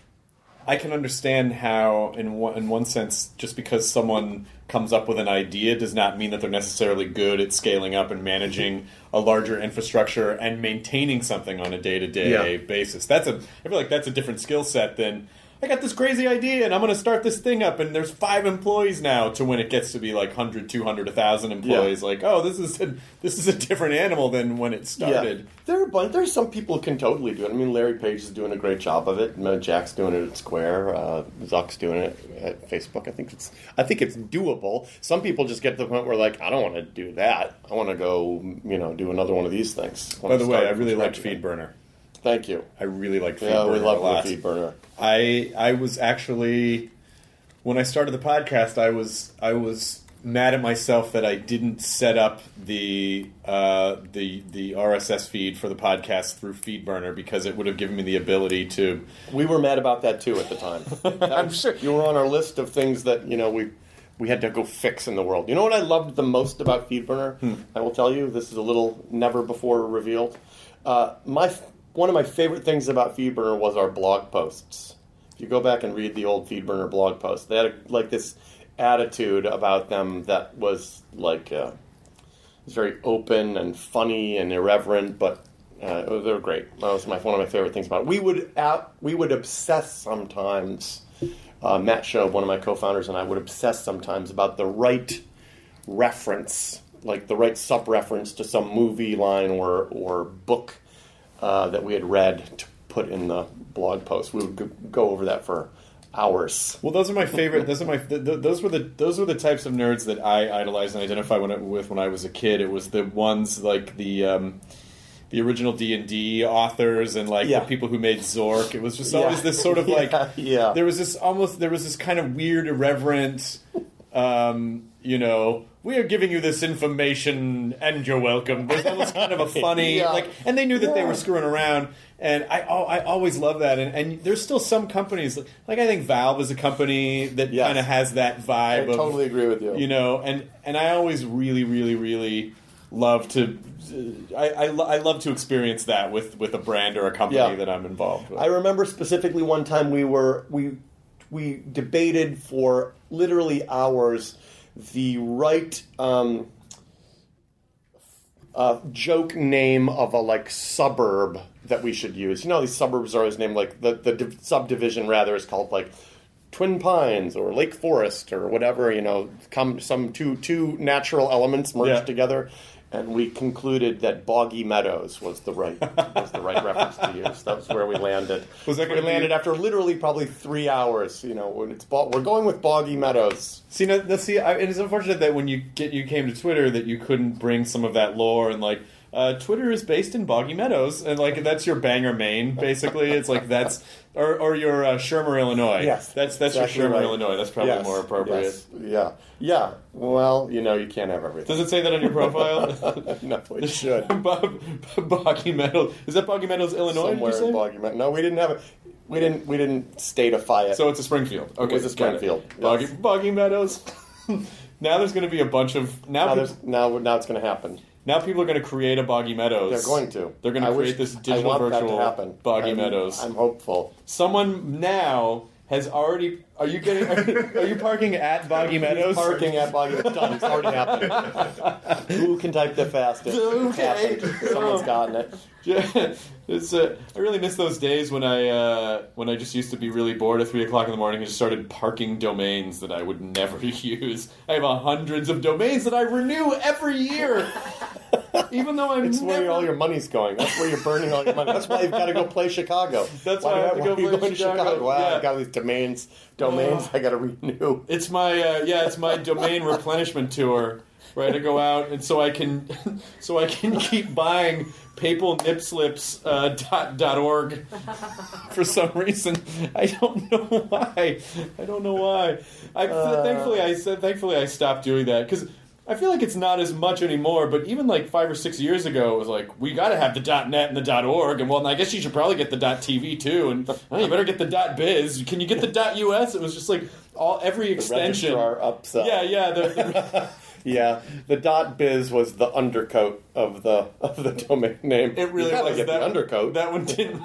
I can understand how in one, in one sense just because someone comes up with an idea does not mean that they're necessarily good at scaling up and managing a larger infrastructure and maintaining something on a day-to-day Yeah. basis. That's a I feel like that's a different skill set than I got this crazy idea and I'm going to start this thing up and there's five employees now to when it gets to be like one hundred, two hundred, one thousand employees. Yeah. Like, oh, this is a, this is a different animal than when it started. Yeah. There are but there's some people who can totally do it. I mean, Larry Page is doing a great job of it. Jack's doing it at Square. Uh, Zuck's doing it at Facebook. I think it's I think it's doable. Some people just get to the point where like, I don't want to do that. I want to go, you know, do another one of these things. By the way, I really liked FeedBurner. Thank you. I really like FeedBurner. Yeah, we love a lot. FeedBurner. I I was actually when I started the podcast, I was I was mad at myself that I didn't set up the uh, the the R S S feed for the podcast through FeedBurner, because it would have given me the ability to. We were mad about that too at the time. I'm sure you were on our list of things that you know we we had to go fix in the world. You know what I loved the most about FeedBurner? Hmm. I will tell you. This is a little never before revealed. Uh, my one of my favorite things about FeedBurner was our blog posts. If you go back and read the old FeedBurner blog posts, they had a, like this attitude about them that was like uh, it was very open and funny and irreverent, but uh, they were great. That was my one of my favorite things about it. We would out, we would obsess sometimes. Uh, Matt Shobe, one of my co-founders, and I would obsess sometimes about the right reference, like the right sub-reference to some movie line or or book uh, that we had read to put in the blog post. We would go, go over that for hours. Well, those are my favorite. Those are my. Th- th- those were the. Those were the types of nerds that I idolized and identified when I, with when I was a kid. It was the ones like the, um, the original D and D authors and like Yeah. the people who made Zork. It was just Yeah. always this sort of like. Yeah, yeah. There was this almost. There was this kind of weird, irreverent. Um, you know, we are giving you this information and you're welcome. There's almost kind of a funny Yeah. like, and they knew that they Yeah. were screwing around. And I, oh, I always love that. And, and there's still some companies, like I think Valve is a company that Yes. kind of has that vibe. I of, totally agree with you. You know, and, and I always really, really, really love to, I, I, lo- I love to experience that with, with a brand or a company Yeah. that I'm involved with. I remember specifically one time we were we we debated for literally hours the right um, uh, joke name of a like suburb that we should use. You know, these suburbs are always named like the the div- subdivision rather is called like Twin Pines or Lake Forest or whatever. You know, come some two two natural elements merged Yeah. together. And we concluded that Boggy Meadows was the right was the right reference to use. That was where we landed. Was that we gonna be- landed after literally probably three hours. You know, when it's bo- we're going with Boggy Meadows. See, now, now, see, I, it is unfortunate that when you get you came to Twitter that you couldn't bring some of that lore and like uh, Twitter is based in Boggy Meadows and like that's your Bangor, Maine. Basically, it's like that's or or your uh, Shermer, Illinois. Yes, that's that's exactly your Shermer, right. Illinois. That's probably Yes, more appropriate. yes, Yeah, yeah. Well, you know, you can't have everything. Does it say that on your profile? No, it should. Bo- Boggy Meadows. Is that Boggy Meadows, Illinois? Somewhere did you say? in Boggy Meadows. No, we didn't have it. We didn't. We didn't statify it. So it's a Springfield. Okay, was a got it. Springfield, Boggy, yes. Boggy Meadows. Now there's going to be a bunch of now. now, peop- there's, now, now it's going to happen. now people are going to create a Boggy Meadows. They're going to. They're going to I create wish- this I digital want virtual that to happen. Boggy I'm, Meadows. I'm hopeful. Someone now has already. Are you getting? Are, are you parking at Boggy Meadows? He's parking at Boggy Meadows. Done. It's already happening. Who can type the fastest? It's Okay. happened. Someone's gotten it. Yeah, it's. Uh, I really miss those days when I uh, when I just used to be really bored at three o'clock in the morning and just started parking domains that I would never use. I have uh, hundreds of domains that I renew every year, even though I'm. It's never... where all your money's going. That's where you're burning all your money. That's why you've got to go play Chicago. That's why I have to go are you play going Chicago. to Chicago? Wow, Yeah. I've got these domains. Domains I got to renew. It's my uh, yeah, it's my domain replenishment tour. Where I to go out and so I can so I can keep buying papal nip slips uh, dot, dot org for some reason. I don't know why. I don't know why. I Uh. thankfully I said thankfully I stopped doing that because I feel like it's not as much anymore. But even like five or six years ago, it was like we got to have the .net and the .org, and well, I guess you should probably get the .tv too, and oh, you better get the .biz. Can you get the .us? It was just like all every extension. The registrar upsell. Yeah, yeah. The, the, Yeah, the dot biz was the undercoat of the of the domain name. It really you gotta was. get that the undercoat. That one didn't.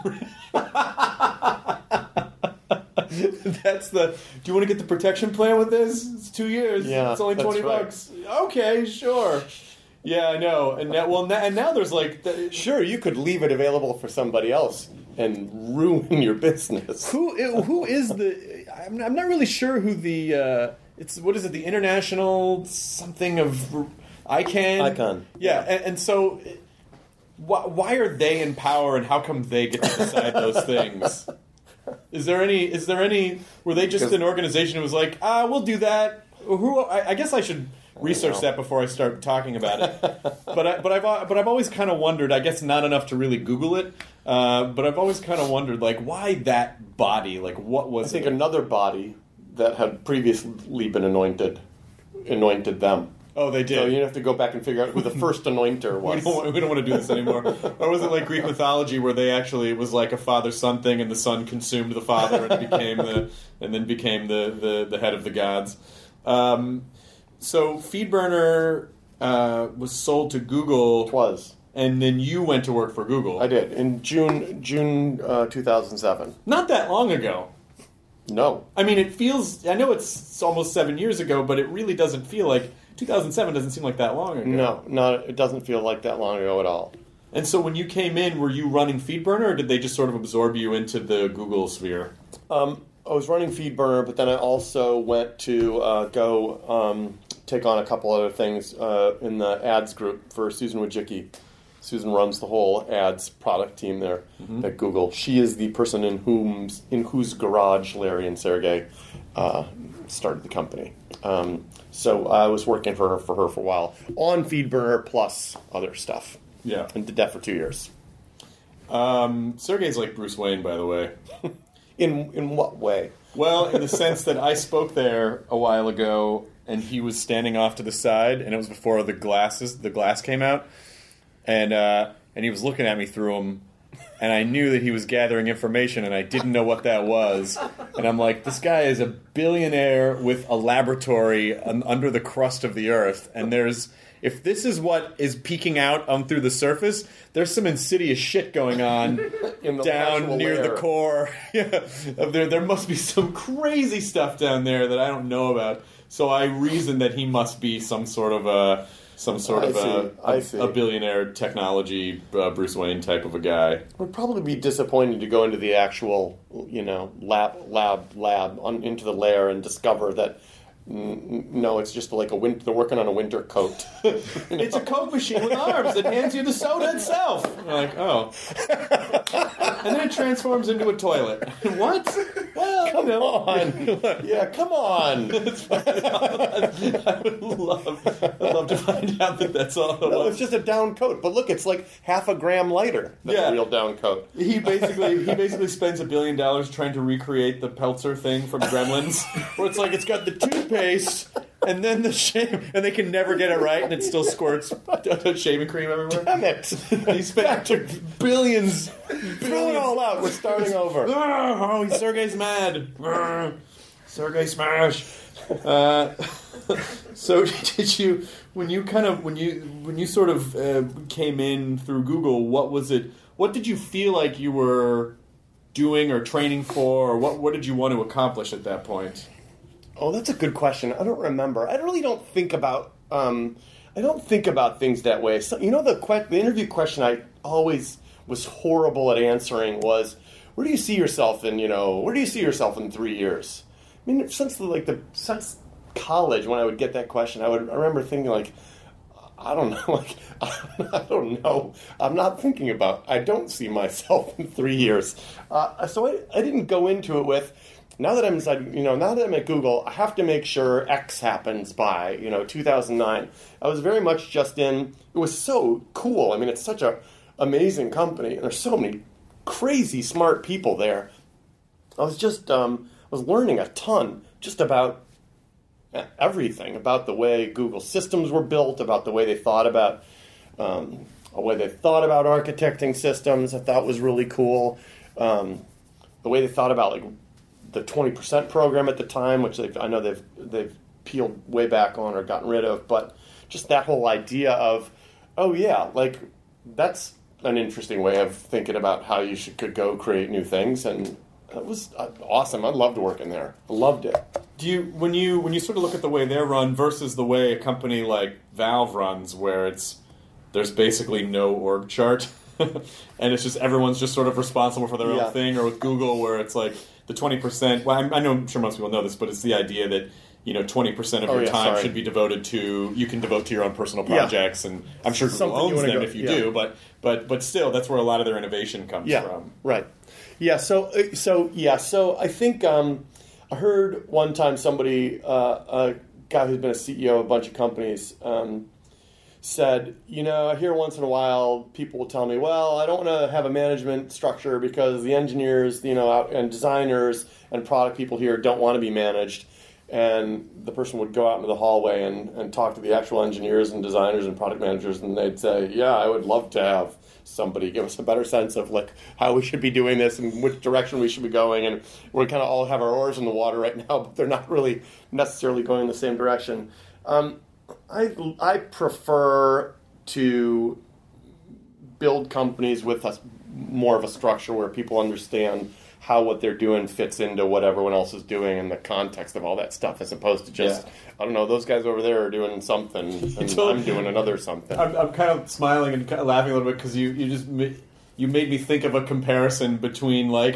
That's the. Do you want to get the protection plan with this? It's two years. Yeah, it's only that's twenty right. bucks. Okay, sure. Yeah, I know. And now, well, now, and now there's like. The, Sure, you could leave it available for somebody else and ruin your business. who who is the? I'm, I'm not really sure who the. Uh, it's what is it? The International something of ICANN. ICANN. Yeah, and, and so. Why, why are they in power, and how come they get to decide those things? Is there any? Is there any? Were they just Because- an organization who was like, ah, we'll do that? Who? I, I guess I should research know. that before I start talking about it. but I, but I've uh, but I've always kind of wondered. I guess not enough to really Google it. Uh, but I've always kind of wondered, like, why that body? Like, what I was think it? another body that had previously been anointed anointed them. Oh, they did. So you have to go back and figure out who the first anointer was. We don't, we don't want to do this anymore. Or was it like Greek mythology where they actually, it was like a father-son thing and the son consumed the father and became the and then became the, the, the head of the gods. Um, so FeedBurner uh, was sold to Google. It was. And then you went to work for Google. I did. In June June uh, two thousand seven. Not that long ago. No. I mean, it feels, I know it's, it's almost seven years ago, but it really doesn't feel like, two thousand seven doesn't seem like that long ago. No, not, it doesn't feel like that long ago at all. And so when you came in, were you running FeedBurner, or did they just sort of absorb you into the Google sphere? Um, I was running FeedBurner, but then I also went to uh, go um, take on a couple other things uh, in the ads group for Susan Wojcicki. Susan runs the whole ads product team there mm-hmm. at Google. She is the person in whom in whose garage Larry and Sergey uh, started the company. Um, so I was working for her for her for a while on FeedBurner plus other stuff. Yeah, and did that for two years. Um, Sergey's like Bruce Wayne, by the way. in in what way? Well, in the sense that I spoke there a while ago, and he was standing off to the side, and it was before the glasses the glass came out. And uh, and he was looking at me through them, and I knew that he was gathering information, and I didn't know what that was. And I'm like, this guy is a billionaire with a laboratory un- under the crust of the earth, and there's if this is what is peeking out um, through the surface, there's some insidious shit going on In the down near layer. the core. Yeah, there there must be some crazy stuff down there that I don't know about. So I reasoned that he must be some sort of a. Some sort I of a, I a, a billionaire technology uh, Bruce Wayne type of a guy. It would probably be disappointing to go into the actual, you know, lab, lab, lab, on, into the lair and discover that mm, no, it's just like a winter. They're working on a winter coat. It's a Coke machine with arms that hands you the soda itself. You're like, oh, and then it transforms into a toilet. What? Well, come you know. on, yeah, come on. I would love, I'd love to find out that that's all. No, it's just a down coat. But look, it's like half a gram lighter than Yeah. a real down coat. He basically he basically spends a billion dollars trying to recreate the Peltzer thing from Gremlins, where it's like it's got the toothpaste and then the shave, and they can never get it right, and it still squirts shaving cream everywhere. Damn it! He spent billions. Throw it all out. We're starting over. Oh, Sergey's mad. Sergey smash. Uh, so did you when you kind of when you when you sort of uh, came in through Google? What was it? What did you feel like you were doing or training for, or what what did you want to accomplish at that point? Oh, that's a good question. I don't remember. I really don't think about. Um, I don't think about things that way. So, you know, the que- the interview question I always was horrible at answering was, "Where do you see yourself in? You know, where do you see yourself in three years?" I mean, since the, like the since college, when I would get that question, I would I remember thinking like, I don't know, like I don't know. I'm not thinking about. I don't see myself in three years. Uh, so I, I didn't go into it with. Now that I'm inside, you know, now that I'm at Google, I have to make sure X happens by, you know, two thousand nine. I was very much just in. It was so cool. I mean, it's such a amazing company, and there's so many crazy smart people there. I was just, um, I was learning a ton just about everything, about the way Google systems were built, about the way they thought about, um, the way they thought about architecting systems. I thought was really cool. Um, the way they thought about like. The twenty percent program at the time, which they've, I know they've they've peeled way back on or gotten rid of, but just that whole idea of, oh yeah, like that's an interesting way of thinking about how you should could go create new things, and it was uh, awesome. I loved working there. I loved it. Do you when you when you sort of look at the way they're run versus the way a company like Valve runs, where it's there's basically no org chart, and it's just everyone's just sort of responsible for their Yeah. own thing, or with Google, where it's like. The twenty percent, well, I, I know, I'm sure most people know this, but it's the idea that, you know, twenty percent of oh, your yeah, time sorry. should be devoted to, you can devote to your own personal Yeah. projects, and I'm sure Google Something you owns wanna them go- if you yeah. do, but, but but still, that's where a lot of their innovation comes Yeah, from. right. Yeah, so, uh, so yeah, so I think um, I heard one time somebody, uh, a guy who's been a C E O of a bunch of companies, um, said, you know, I hear once in a while people will tell me, well, I don't want to have a management structure because the engineers, you know, out- and designers and product people here don't want to be managed. and the person would go out into the hallway and, and talk to the actual engineers and designers and product managers, and they'd say, yeah, I would love to have somebody give us a better sense of like how we should be doing this and which direction we should be going. And we kind of all have our oars in the water right now, but they're not really necessarily going in the same direction. Um, I, I prefer to build companies with a, more of a structure where people understand how what they're doing fits into what everyone else is doing and the context of all that stuff, as opposed to just, yeah. I don't know, those guys over there are doing something and totally, I'm doing another something. I'm, I'm kind of smiling and kind of laughing a little bit because you, you just you made me think of a comparison between like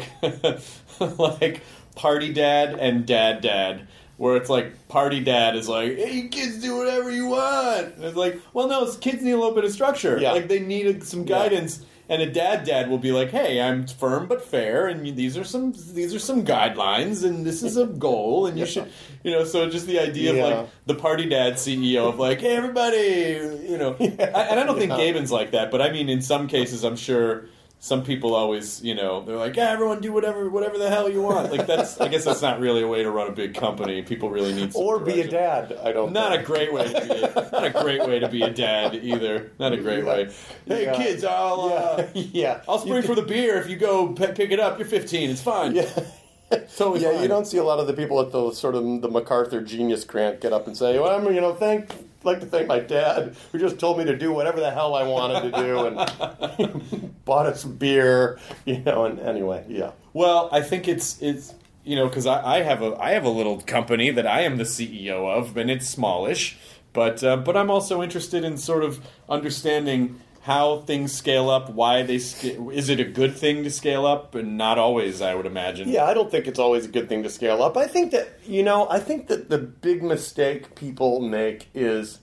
like Party Dad and Dad Dad, where it's like Party Dad is like, hey, you kids do whatever you want. And it's like, well, no, kids need a little bit of structure. Yeah. Like they need some guidance. Yeah. And a dad dad will be like, hey, I'm firm but fair, and these are some these are some guidelines, and this is a goal, and you yeah. should, you know, so just the idea yeah. of like the Party Dad C E O of like, hey, everybody, you know. Yeah. I, and I don't think yeah. Gaben's like that, but I mean, in some cases, I'm sure some people always, you know, they're like, yeah, everyone do whatever whatever the hell you want. Like that's, I guess that's not really a way to run a big company. People really need some or direction. Be a dad. I don't. Not think. a great way to be. A, not a great way to be a dad either. Not a great yeah. way. Hey yeah. kids, I'll uh, yeah. yeah. I'll spring for the beer if you go p- pick it up. You're fifteen. It's fine. Yeah. Totally yeah, fine. You don't see a lot of the people at the sort of the MacArthur Genius Grant get up and say, well, I'm, you know, thank. like to thank my dad, who just told me to do whatever the hell I wanted to do, and bought us some beer, you know. And anyway, yeah. Well, I think it's it's you know because I, I have a I have a little company that I am the C E O of, and it's smallish, but uh, but I'm also interested in sort of understanding how things scale up, why they sca- is it a good thing to scale up, and not always, I would imagine. Yeah, I don't think it's always a good thing to scale up. I think that, you know, I think that the big mistake people make is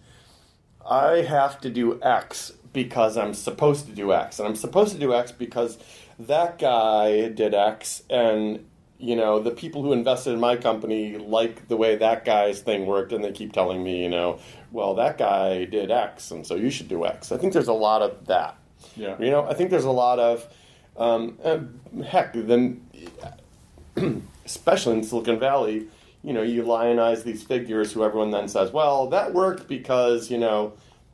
I have to do X because I'm supposed to do X, and I'm supposed to do X because that guy did X, and you know, the people who invested in my company like the way that guy's thing worked, and they keep telling me, you know, well, that guy did X, and so you should do X. I think there's a lot of that. Yeah. You know, I think there's a lot of, um, uh, heck, then, especially in Silicon Valley, you know, you lionize these figures who everyone then says, well, that worked because, you know,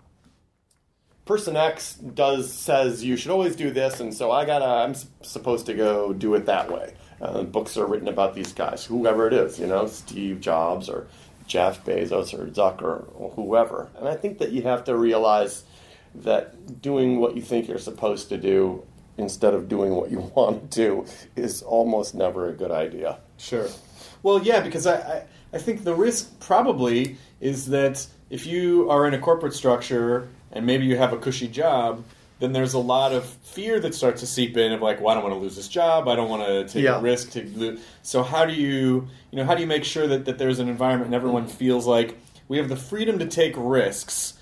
person X does says you should always do this, and so I gotta, I'm supposed to go do it that way. Uh, books are written about these guys, whoever it is, you know, Steve Jobs or Jeff Bezos or Zuck or, or whoever. And I think that you have to realize that doing what you think you're supposed to do instead of doing what you want to do is almost never a good idea. Sure. Well, yeah, because I, I, I think the risk probably is that if you are in a corporate structure and maybe you have a cushy job, then there's a lot of fear that starts to seep in of like, well, I don't want to lose this job. I don't want to take yeah. a risk to lose. So how do you, you know, how do you make sure that, that there's an environment and everyone feels like we have the freedom to take risks,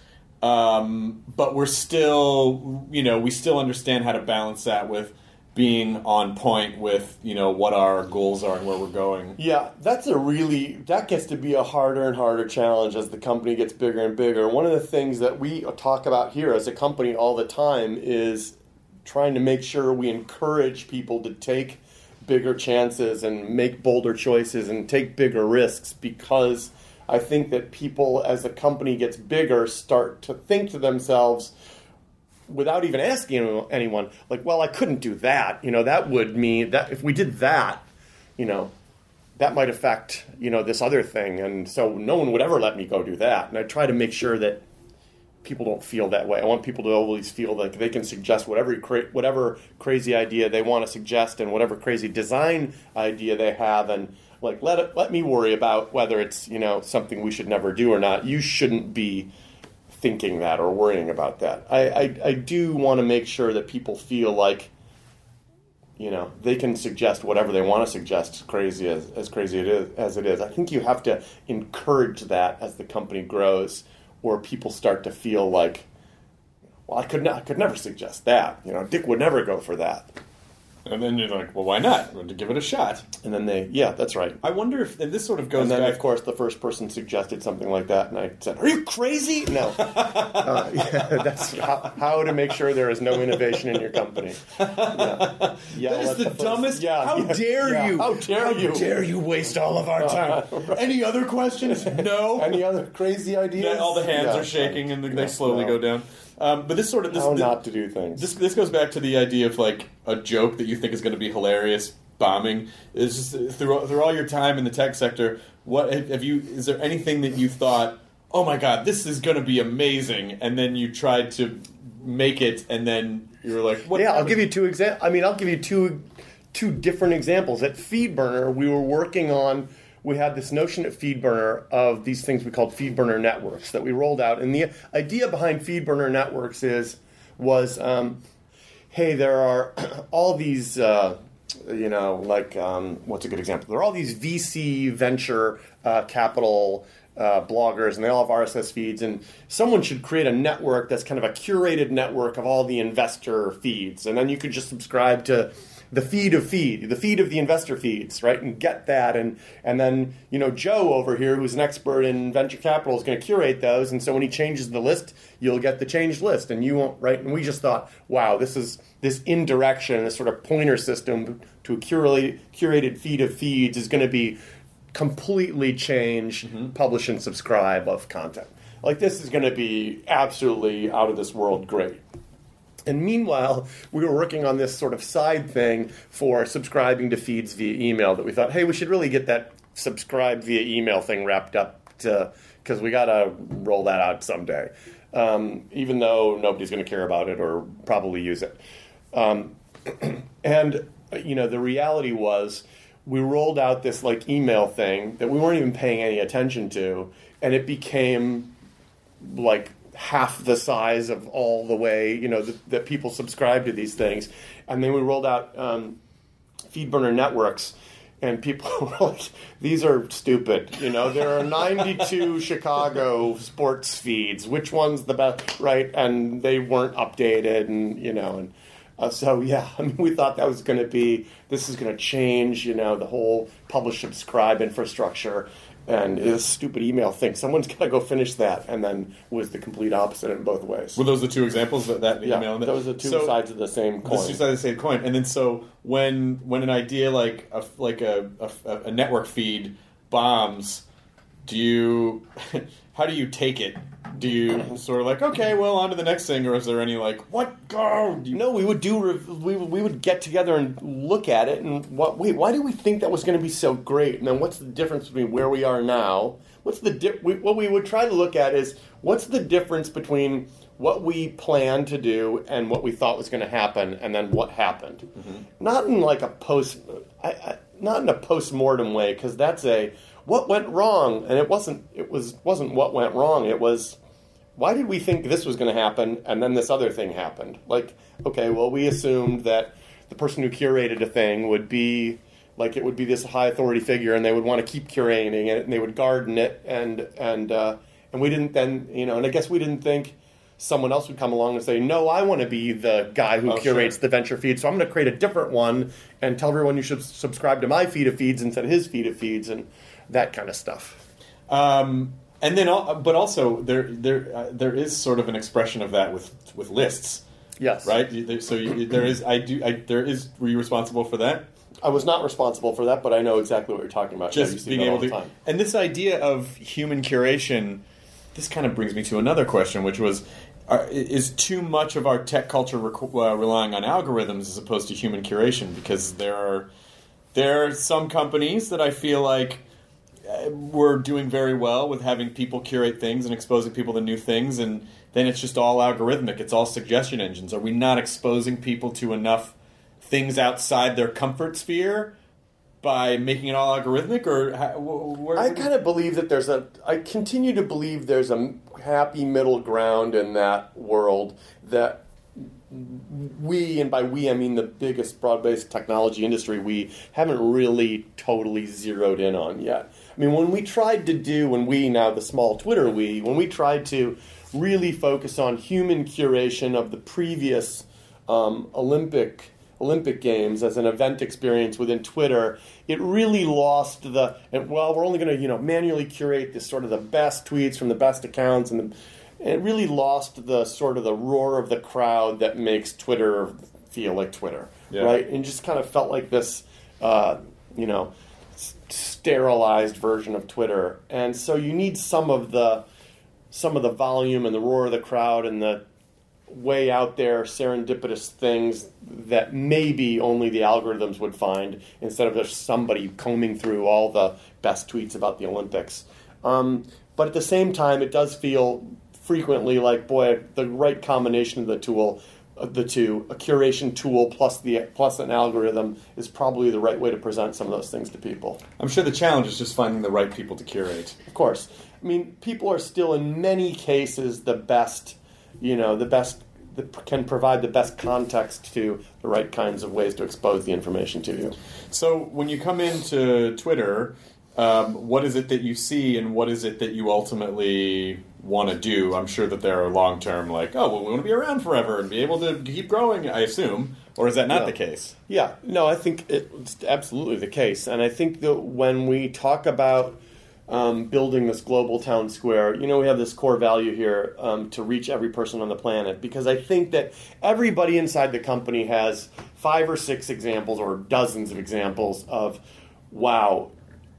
um, but we're still, you know, we still understand how to balance that with being on point with, you know, what our goals are and where we're going. Yeah, that's a really, that gets to be a harder and harder challenge as the company gets bigger and bigger. One of the things that we talk about here as a company all the time is trying to make sure we encourage people to take bigger chances and make bolder choices and take bigger risks, because I think that people, as the company gets bigger, start to think to themselves, without even asking anyone, like, well, I couldn't do that. You know, that would mean that if we did that, you know, that might affect, you know, this other thing. And so no one would ever let me go do that. And I try to make sure that people don't feel that way. I want people to always feel like they can suggest whatever cra- whatever crazy idea they want to suggest and whatever crazy design idea they have. And, like, let it, let me worry about whether it's, you know, something we should never do or not. You shouldn't be thinking that or worrying about that. I, I, I do want to make sure that people feel like, you know, they can suggest whatever they want to suggest, as crazy as, as crazy it is, as it is. I think you have to encourage that as the company grows, or people start to feel like, well, I could, not, I could never suggest that. You know, Dick would never go for that. And then you're like, well, why not? Want to give it a shot. And then they, yeah, that's right. I wonder if, and this sort of goes And then, back. of course, the first person suggested something like that, and I said, are you crazy? No. uh, yeah, that's how, how to make sure there is no innovation in your company. Yeah. Yeah, that is the, the first, dumbest. Yeah, how yeah, dare yeah, you? How dare how you? How dare you waste all of our time? Right. Any other questions? No. Any other crazy ideas? Then all the hands Yeah, are shaking and they yeah, slowly no. go down. Um, but this sort of this, How this, not to do things. This this goes back to the idea of like a joke that you think is going to be hilarious. Bombing is just through through all your time in the tech sector. What have you? Is there anything that you thought, oh my god, this is going to be amazing, and then you tried to make it, and then you were like, what yeah, happened? I'll give you two examples. I mean, I'll give you two two different examples. At FeedBurner, we were working on. We had this notion at FeedBurner of these things we called FeedBurner networks that we rolled out, and the idea behind FeedBurner networks is was, um, hey, there are all these. Uh, You know, like, um, what's a good example? There are all these V C venture uh, capital uh, bloggers, and they all have R S S feeds, and someone should create a network that's kind of a curated network of all the investor feeds, and then you could just subscribe to the feed of feed, the feed of the investor feeds, right, and get that, and and then, you know, Joe over here, who's an expert in venture capital, is going to curate those, and so when he changes the list, you'll get the changed list, and you won't, right, and we just thought, wow, this is this indirection, this sort of pointer system to a curated, curated feed of feeds is going to be completely change mm-hmm. publish and subscribe of content. Like, this is going to be absolutely out of this world great. And meanwhile, we were working on this sort of side thing for subscribing to feeds via email that we thought, hey, we should really get that subscribe via email thing wrapped up to, because we got to roll that out someday, um, even though nobody's going to care about it or probably use it. Um, and, you know, the reality was we rolled out this, like, email thing that we weren't even paying any attention to, and it became, like, half the size of all the way, you know, that, that people subscribe to these things. And then we rolled out um, FeedBurner networks, and people were like, these are stupid. You know, there are ninety-two Chicago sports feeds. Which one's the best, right? And they weren't updated, and, you know, and uh, so, yeah, I mean, we thought that was going to be, this is going to change, you know, the whole publish-subscribe infrastructure. And this stupid email thing, someone's got to go finish that, and then was the complete opposite in both ways. Were those the two examples, that, that yeah, email? And that? Those are two so, sides of the same coin. The two sides of the same coin. And then so when when an idea like a, like a, a, a network feed bombs, do you how do you take it? Do you sort of like, okay, well, on to the next thing, or is there any like, what, go? You... No, we would do we we would get together and look at it and what wait, why did we think that was going to be so great? And then what's the difference between where we are now? What's the di- we, what we would try to look at is what's the difference between what we planned to do and what we thought was going to happen, and then what happened. Mm-hmm. Not in like a post, I, I, not in a post-mortem way, because that's a what went wrong, and it wasn't. It was wasn't what went wrong. It was, why did we think this was going to happen, and then this other thing happened? Like, okay, well, we assumed that the person who curated a thing would be, like, it would be this high authority figure, and they would want to keep curating it, and they would garden it, and and uh, and we didn't then, you know, and I guess we didn't think someone else would come along and say, no, I want to be the guy who oh, curates sure. the venture feed, so I'm going to create a different one and tell everyone you should subscribe to my feed of feeds instead of his feed of feeds, and that kind of stuff. Um, and then, but also there there uh, there is sort of an expression of that with with lists. Yes. Right. So you, there is. I do. I, there is. Were you responsible for that? I was not responsible for that, but I know exactly what you're talking about. Just being able to. Time. And this idea of human curation, this kind of brings me to another question, which was, are, is too much of our tech culture rec- uh, relying on algorithms as opposed to human curation? Because there are there are some companies that I feel like uh, were doing very well with having people curate things and exposing people to new things, and then it's just all algorithmic. It's all suggestion engines. Are we not exposing people to enough things outside their comfort sphere by making it all algorithmic? Or where, I kind of believe that there's a. I continue to believe there's a happy middle ground in that world that we, and by we I mean the biggest broad-based technology industry, we haven't really totally zeroed in on yet. I mean, when we tried to do, when we, now the small Twitter we, when we tried to really focus on human curation of the previous um, Olympic Olympic Games as an event experience within Twitter, it really lost the, and well, we're only going to, you know, manually curate this sort of the best tweets from the best accounts, and, the, and it really lost the sort of the roar of the crowd that makes Twitter feel like Twitter, yeah. right? And just kind of felt like this, uh, you know, s- sterilized version of Twitter. And so you need some of the, some of the volume and the roar of the crowd and the way out there serendipitous things that maybe only the algorithms would find instead of just somebody combing through all the best tweets about the Olympics. Um, but at the same time, it does feel frequently like, boy, the right combination of the tool, uh, the two, a curation tool plus the plus an algorithm is probably the right way to present some of those things to people. I'm sure the challenge is just finding the right people to curate. Of course. I mean, people are still in many cases the best you know, the best, that can provide the best context to the right kinds of ways to expose the information to you. So when you come into Twitter, um, what is it that you see and what is it that you ultimately want to do? I'm sure that there are long-term, like, oh, well, we want to be around forever and be able to keep growing, I assume. Or is that not yeah. the case? Yeah. No, I think it's absolutely the case. And I think that when we talk about Um, building this global town square, you know, we have this core value here um, to reach every person on the planet, because I think that everybody inside the company has five or six examples or dozens of examples of, wow,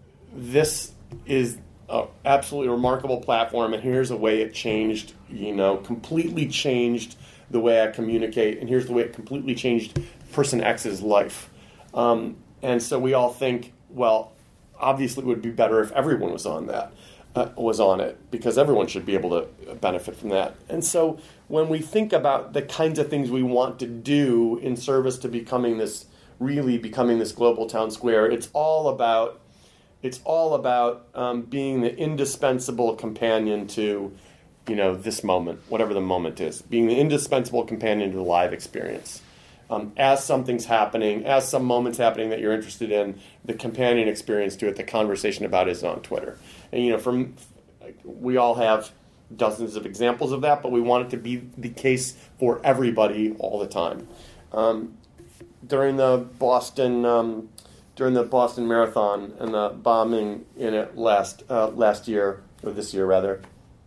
this is an absolutely remarkable platform, and here's a way it changed, you know, completely changed the way I communicate, and here's the way it completely changed person X's life. Um, and so we all think, well, obviously, it would be better if everyone was on that, uh, was on it, because everyone should be able to benefit from that. And so, when we think about the kinds of things we want to do in service to becoming this, really becoming this global town square, it's all about, it's all about um, being the indispensable companion to, you know, this moment, whatever the moment is, being the indispensable companion to the live experience. Um, as something's happening, as some moment's happening that you're interested in, the companion experience to it, the conversation about it is on Twitter. And, you know, from we all have dozens of examples of that, but we want it to be the case for everybody all the time. Um, during the Boston, um, during the Boston Marathon and the bombing in it last uh, last year, or this year rather,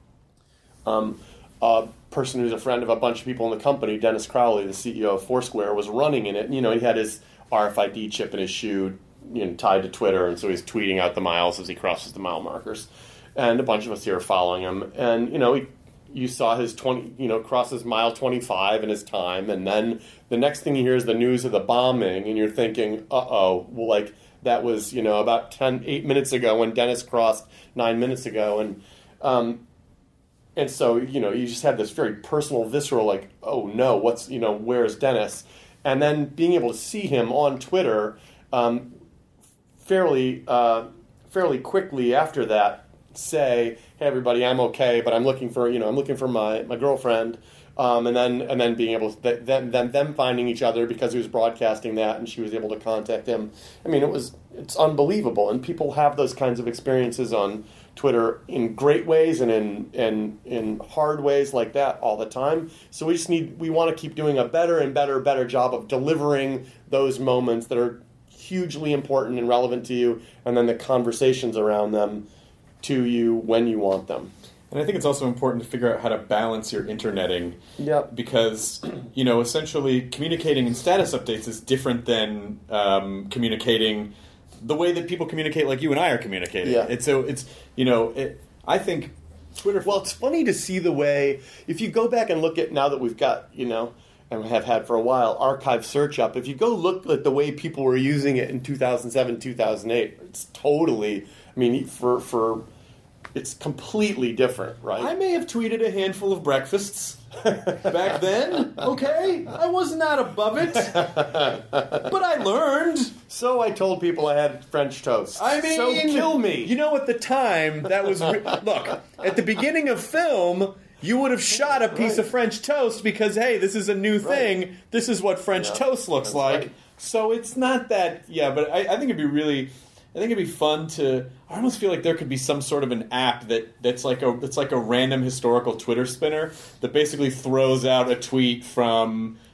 um, uh, person who's a friend of a bunch of people in the company, Dennis Crowley, the C E O of Foursquare, was running in it. And, you know, he had his R F I D chip in his shoe, you know, tied to Twitter, and so he's tweeting out the miles as he crosses the mile markers. And a bunch of us here are following him. And, you know, he, you saw his twenty, you know, crosses mile twenty-five in his time, and then the next thing you hear is the news of the bombing, and you're thinking, uh-oh, well, like, that was, you know, about ten, eight minutes ago when Dennis crossed nine minutes ago, and um, and so, you know, you just have this very personal, visceral, like, oh no, what's, you know, where's Dennis? And then being able to see him on Twitter um, fairly, uh, fairly quickly after that, say, hey everybody, I'm okay, but I'm looking for, you know, I'm looking for my, my girlfriend, um, and then and then being able to then them them finding each other because he was broadcasting that, and she was able to contact him. I mean, it was it's unbelievable, and people have those kinds of experiences on Twitter in great ways and in in in hard ways like that all the time. So we just need we want to keep doing a better and better better job of delivering those moments that are hugely important and relevant to you, and then the conversations around them to you when you want them. And I think it's also important to figure out how to balance your interneting. Yep. Because, you know, essentially communicating in status updates is different than um, communicating the way that people communicate like you and I are communicating. Yeah. It's so it's, you know, it, I think Twitter... Well, it's funny to see the way, if you go back and look at, now that we've got, you know, and have had for a while, archive search up, if you go look at the way people were using it in two thousand seven, two thousand eight, it's totally, I mean, for for... it's completely different, right? I may have tweeted a handful of breakfasts back then, okay? I was not above it. But I learned. So I told people I had French toast. I mean... So kill me. You know, at the time, that was... Re- look, at the beginning of film, you would have shot a piece right. of French toast because, hey, this is a new thing. Right. This is what French yeah, toast looks that's like. Right. So it's not that... Yeah, but I, I think it'd be really... I think it'd be fun to. I almost feel like there could be some sort of an app that, that's like a it's like a random historical Twitter spinner that basically throws out a tweet from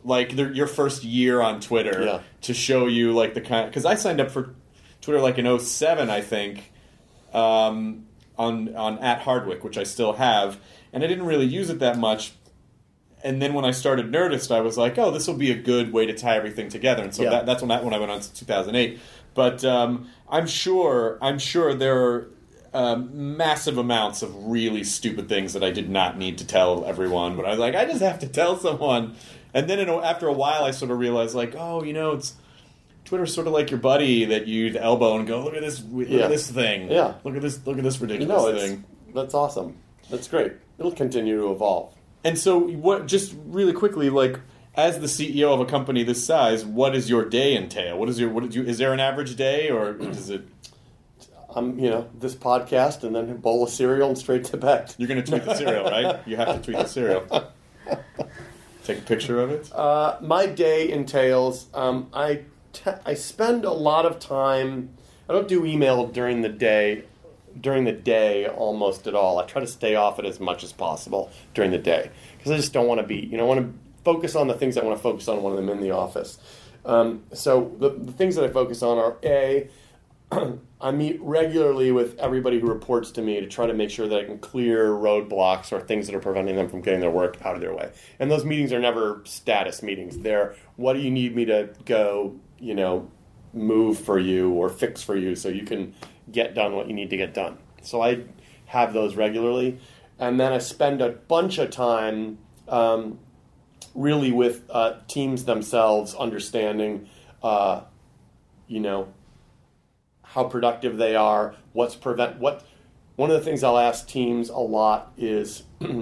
like their, your first year on Twitter Yeah. to show you like the kind because I signed up for Twitter like in oh seven I think um, on on at Hardwick, which I still have, and I didn't really use it that much. And then when I started Nerdist, I was like, oh, this will be a good way to tie everything together. And so Yeah. that, that's when I, when I went on to two thousand eight. But um, I'm sure I'm sure there are um, massive amounts of really stupid things that I did not need to tell everyone. But I was like, I just have to tell someone. And then in a, after a while, I sort of realized, like, oh, you know, it's Twitter's sort of like your buddy that you'd elbow and go, look at this, look Yeah. at this thing, Yeah. look at this, look at this You ridiculous know, it's, thing. that's awesome. That's great. It'll continue to evolve. And so, what? Just really quickly, like as the C E O of a company this size, what does your day entail? What is your? What did you? Is there an average day, or is it? I'm, you know, this podcast and then a bowl of cereal and straight to bed. You're going to tweet the cereal, right? You have to tweet the cereal. Take a picture of it. Uh, my day entails um, I te- I spend a lot of time. I don't do email during the day. During the day, almost at all. I try to stay off it as much as possible during the day because I just don't want to be. You know, I want to focus on the things I want to focus on when I'm in the office. Um, so the, the things that I focus on are a. I meet regularly with everybody who reports to me to try to make sure that I can clear roadblocks or things that are preventing them from getting their work out of their way. And those meetings are never status meetings. They're, what do you need me to go, you know, move for you or fix for you so you can get done what you need to get done. So I have those regularly. And then I spend a bunch of time um, really with uh, teams themselves understanding, uh, you know, how productive they are, what's prevent what. One of the things I'll ask teams a lot is,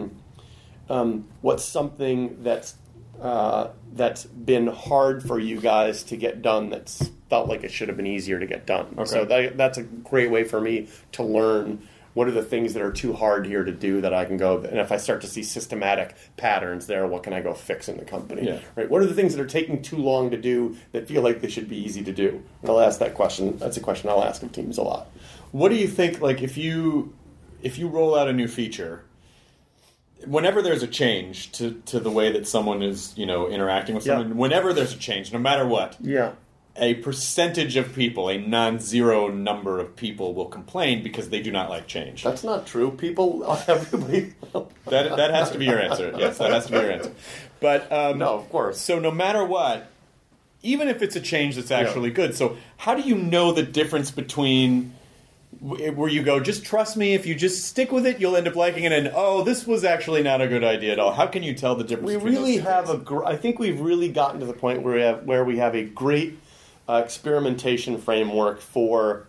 um, what's something that's uh, that's been hard for you guys to get done that's felt like it should have been easier to get done. Okay. So that, that's a great way for me to learn what are the things that are too hard here to do that I can go, and if I start to see systematic patterns there, what can I go fix in the company? Yeah. Right? What are the things that are taking too long to do that feel like they should be easy to do? And I'll ask that question. That's a question I'll ask of teams a lot. What do you think? Like, if you if you roll out a new feature, whenever there's a change to, to the way that someone is, you know, interacting with Yeah. someone, whenever there's a change, no matter what, Yeah. a percentage of people, a non-zero number of people, will complain because they do not like change. That's not true. People, everybody. That that has to be your answer. Yes, that has to be your answer. But um, No, of course. So no matter what, even if it's a change that's actually good, so how do you know the difference between where you go, just trust me, if you just stick with it, you'll end up liking it, and oh, this was actually not a good idea at all? How can you tell the difference? We between really those two have things? a. Gr- I think we've really gotten to the point where we have where we have a great uh, experimentation framework for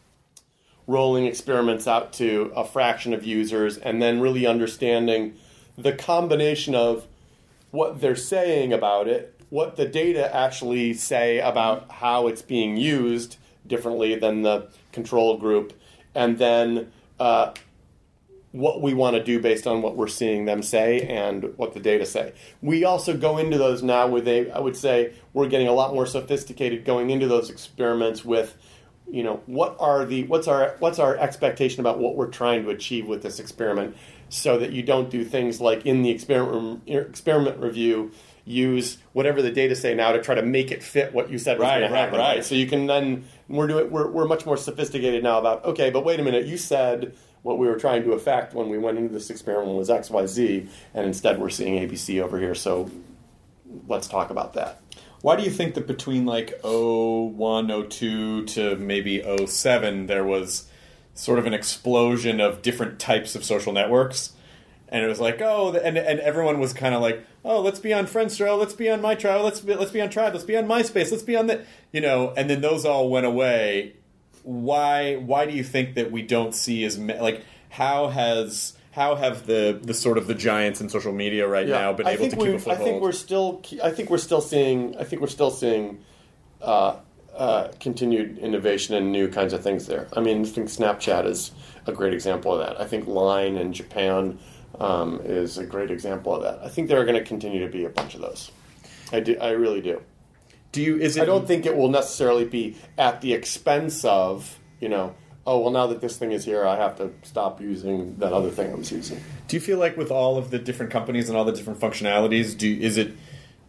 rolling experiments out to a fraction of users, and then really understanding the combination of what they're saying about it, what the data actually say about how it's being used differently than the control group, and then uh, what we want to do based on what we're seeing them say and what the data say. We also go into those now with a, I would say, we're getting a lot more sophisticated going into those experiments with, you know, what are the what's our what's our expectation about what we're trying to achieve with this experiment, so that you don't do things like in the experiment experiment review use whatever the data say now to try to make it fit what you said was Right, going to right, happen. right. So you can then we're doing we're we're much more sophisticated now about, okay, but wait a minute, you said what we were trying to affect when we went into this experiment was X Y Z, and instead we're seeing A B C over here. So let's talk about that. Why do you think that between like oh one, oh two to maybe oh seven there was sort of an explosion of different types of social networks? And it was like, oh, and and everyone was kind of like, oh, let's be on Friendster, let's be on MyTribe, let's be, let's be on Tribe, let's be on MySpace, let's be on the, you know, and then those all went away. Why why do you think that we don't see as ma- like how has how have the, the sort of the giants in social media right now been I able think to keep we- a foothold? I think we're still. I think we're still seeing. I think we're still seeing uh, uh, continued innovation and new kinds of things there. I mean, I think Snapchat is a great example of that. I think Line in Japan um, is a great example of that. I think there are going to continue to be a bunch of those. I do. I really do. Do you? Is it? I don't think it will necessarily be at the expense of, you know, oh, well, now that this thing is here, I have to stop using that other thing I was using. Do you feel like with all of the different companies and all the different functionalities, do is it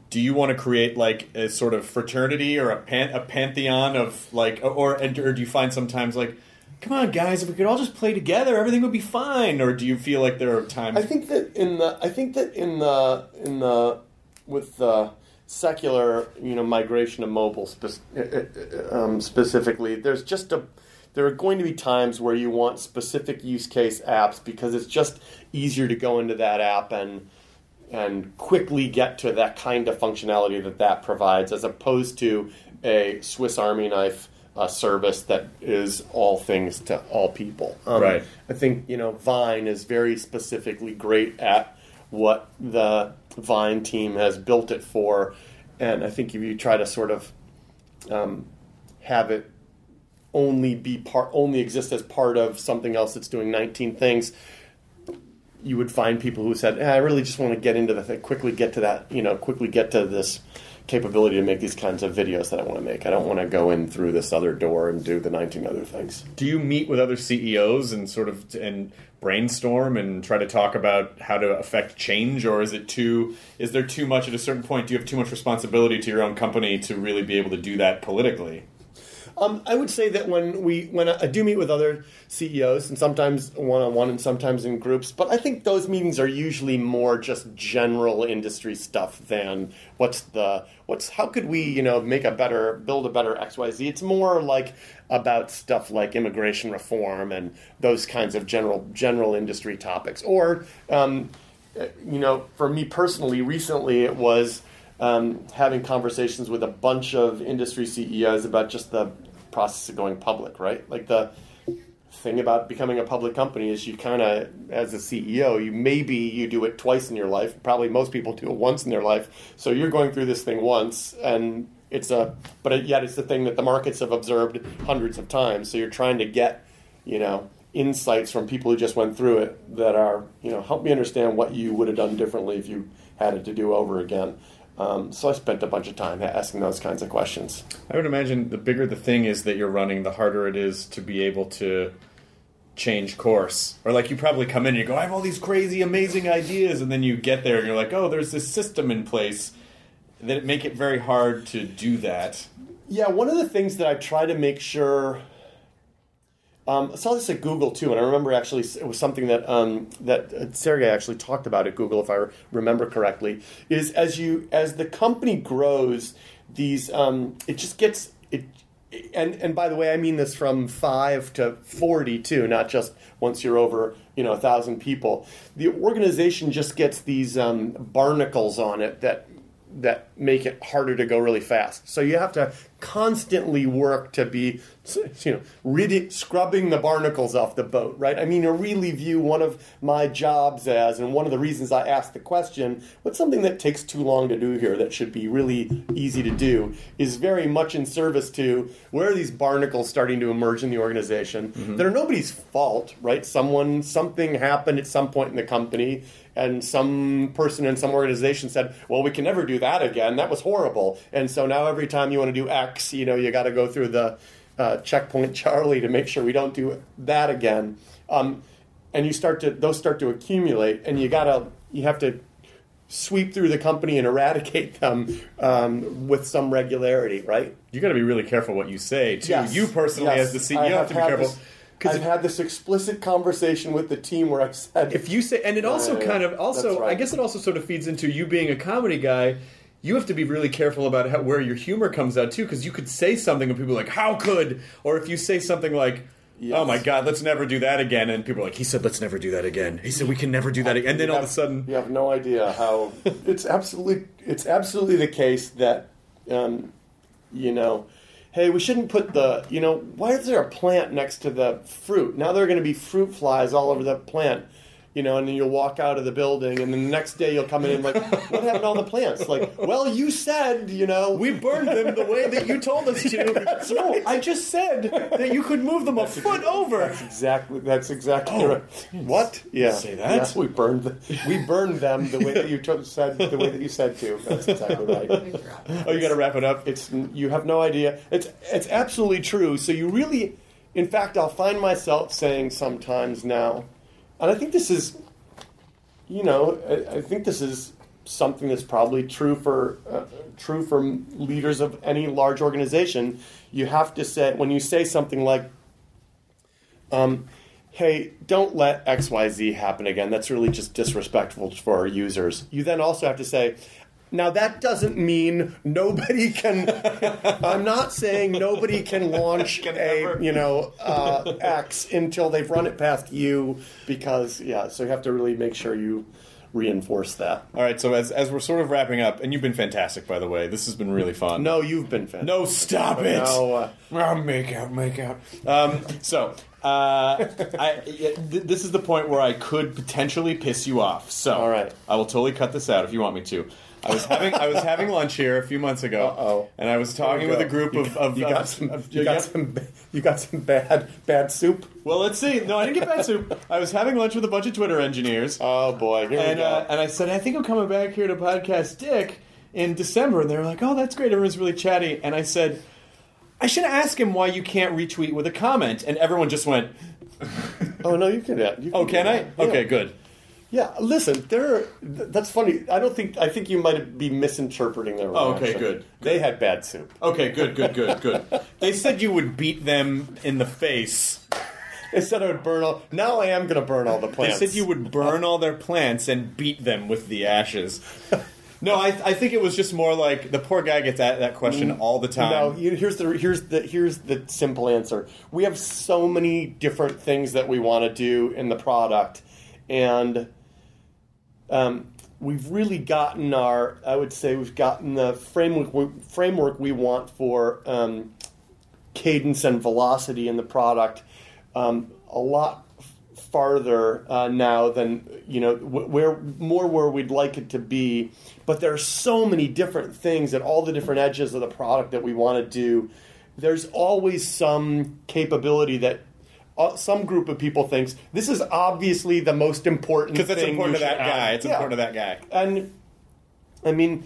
do you want to create like a sort of fraternity or a pan- a pantheon of like, or, or do you find sometimes like, come on guys, if we could all just play together, everything would be fine? Or do you feel like there are times? I think that in the I think that in the in the with the secular, you know, migration to mobile spe- um, specifically, there's just a there are going to be times where you want specific use case apps because it's just easier to go into that app and and quickly get to that kind of functionality that that provides, as opposed to a Swiss Army knife uh, service that is all things to all people. Um, right. I think, you know, Vine is very specifically great at what the Vine team has built it for, and I think if you try to sort of um, have it only be part, only exist as part of something else that's doing nineteen things, you would find people who said, eh, I really just want to get into the thing, quickly get to that, you know, quickly get to this capability to make these kinds of videos that I want to make. I don't want to go in through this other door and do the nineteen other things. Do you meet with other C E Os and sort of and brainstorm and try to talk about how to affect change, or is it too is there too much at a certain point? Do you have too much responsibility to your own company to really be able to do that politically? Um, I would say that when we when I do meet with other C E Os, and sometimes one-on-one and sometimes in groups, but I think those meetings are usually more just general industry stuff than what's the what's how could we, you know, make a better build a better X Y Z. It's more like about stuff like immigration reform and those kinds of general general industry topics. Or um, you know, for me personally, recently it was um, having conversations with a bunch of industry C E Os about just the process of going public, right? Like the thing about becoming a public company is you kind of, as a C E O, you maybe you do it twice in your life. Probably most people do it once in their life. So you're going through this thing once, and it's a, but yet it's the thing that the markets have observed hundreds of times. So you're trying to get, you know, insights from people who just went through it that are, you know, help me understand what you would have done differently if you had it to do over again. Um, so I spent a bunch of time asking those kinds of questions. I would imagine the bigger the thing is that you're running, the harder it is to be able to change course. Or like you probably come in and you go, I have all these crazy, amazing ideas, and then you get there and you're like, oh, there's this system in place that make it very hard to do that. Yeah, one of the things that I try to make sure... Um, I saw this at Google too, and I remember actually it was something that um, that Sergey actually talked about at Google, if I remember correctly. Is as you as the company grows, these um, it just gets it, and and by the way, I mean this from five to forty too, not just once you're over you know a thousand people. The organization just gets these um, barnacles on it that that make it harder to go really fast. So you have to constantly work to be, you know, really scrubbing the barnacles off the boat, right? I mean, I really view one of my jobs as, and one of the reasons I asked the question, what's something that takes too long to do here that should be really easy to do, is very much in service to where are these barnacles starting to emerge in the organization mm-hmm. that are nobody's fault, right? Someone, something happened at some point in the company, and some person in some organization said, well, we can never do that again. That was horrible. And so now every time you want to do X, you know, you got to go through the uh, checkpoint Charlie to make sure we don't do that again. Um, and you start to, those start to accumulate, and you got to, you have to sweep through the company and eradicate them um, with some regularity, right? You got to be really careful what you say, too. Yes. You personally, yes. as the C E O, I have, have to be had careful. This, I've if, had this explicit conversation with the team where I've said... If you say... And it also uh, kind of... Also, right. I guess it also sort of feeds into you being a comedy guy. You have to be really careful about how, where your humor comes out, too, because you could say something and people are like, how could? Or if you say something like... Yes. Oh my God, let's never do that again. And people are like, he said, let's never do that again. He said, we can never do that again. And then you all have, of a sudden... You have no idea how... it's absolutely it's absolutely the case that, um, you know, hey, we shouldn't put the, you know, why is there a plant next to the fruit? Now there are going to be fruit flies all over the plant. You know, and then you'll walk out of the building, and then the next day you'll come in and like, what happened to all the plants? Like, well, you said, you know, we burned them the way that you told us to. Yeah, that's no, right. I just said that you could move them that's a foot ex- over. That's exactly. That's exactly oh, right. What? Yeah. Say that? Yes, we burned. The, we burned them the way that you to- said. The way that you said to. That's exactly right. Oh, you got to wrap it up. It's you have no idea. It's it's absolutely true. So you really, in fact, I'll find myself saying sometimes now. And I think this is, you know, I, I think this is something that's probably true for uh, true for leaders of any large organization. You have to say, when you say something like, um, hey, don't let X Y Z happen again. That's really just disrespectful for our users. You then also have to say, now that doesn't mean nobody can, I'm not saying nobody can launch Can a, ever. you know, uh, X until they've run it past you because, yeah, so you have to really make sure you reinforce that. All right, so as as we're sort of wrapping up, and you've been fantastic, by the way. This has been really fun. No, you've been fantastic. No, stop it. No, uh, Oh, make out, make out. Um, so, uh, I, th- this is the point where I could potentially piss you off. So, All right. I will totally cut this out if you want me to. I was having I was having lunch here a few months ago, Uh-oh. and I was talking with a group you, of, of you of- got some of- you yeah. got some you got some bad bad soup. Well, let's see. No, I didn't get bad soup. I was having lunch with a bunch of Twitter engineers. Oh boy, here And we go. uh, and I said, I think I'm coming back here to podcast Dick in December. And they were like, oh, that's great. Everyone's really chatty. And I said, I should ask him why you can't retweet with a comment. And everyone just went, oh no, you can. Yeah, you oh, do can I? that. Yeah. Okay, good. Yeah, listen, there. Are, th- that's funny. I don't think. I think you might be misinterpreting their Oh, reaction. okay, good. They had bad soup. Okay, good, good, good, good. They said you would beat them in the face. They said I would burn all. Now I am going to burn all the They plants. said you would burn all their plants and beat them with the ashes. No, I, I think it was just more like the poor guy gets that, that question all the time. No, you- here's the here's the here's the simple answer. We have so many different things that we want to do in the product, and um, we've really gotten our. I would say we've gotten the framework we, framework we want for um, cadence and velocity in the product um, a lot farther uh, now than you know wh- where more where we'd like it to be. But there are so many different things at all the different edges of the product that we want to do. There's always some capability that uh, some group of people thinks this is obviously the most important thing. Because it's important to you that should guy. have. It's Yeah. important to that guy. And I mean,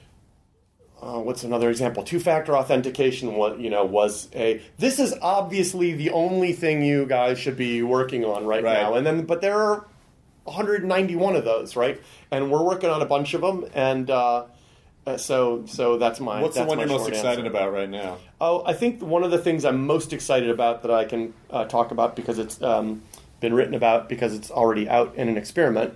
uh, what's another example? Two-factor authentication. Was you know was a this is obviously the only thing you guys should be working on right, Right. now. And then, but there are one hundred ninety-one of those, right? And we're working on a bunch of them. And uh, uh, so, so that's my. What's the that's one my you're most short excited answer. about right now? Oh, I think one of the things I'm most excited about that I can uh, talk about because it's um, been written about because it's already out in an experiment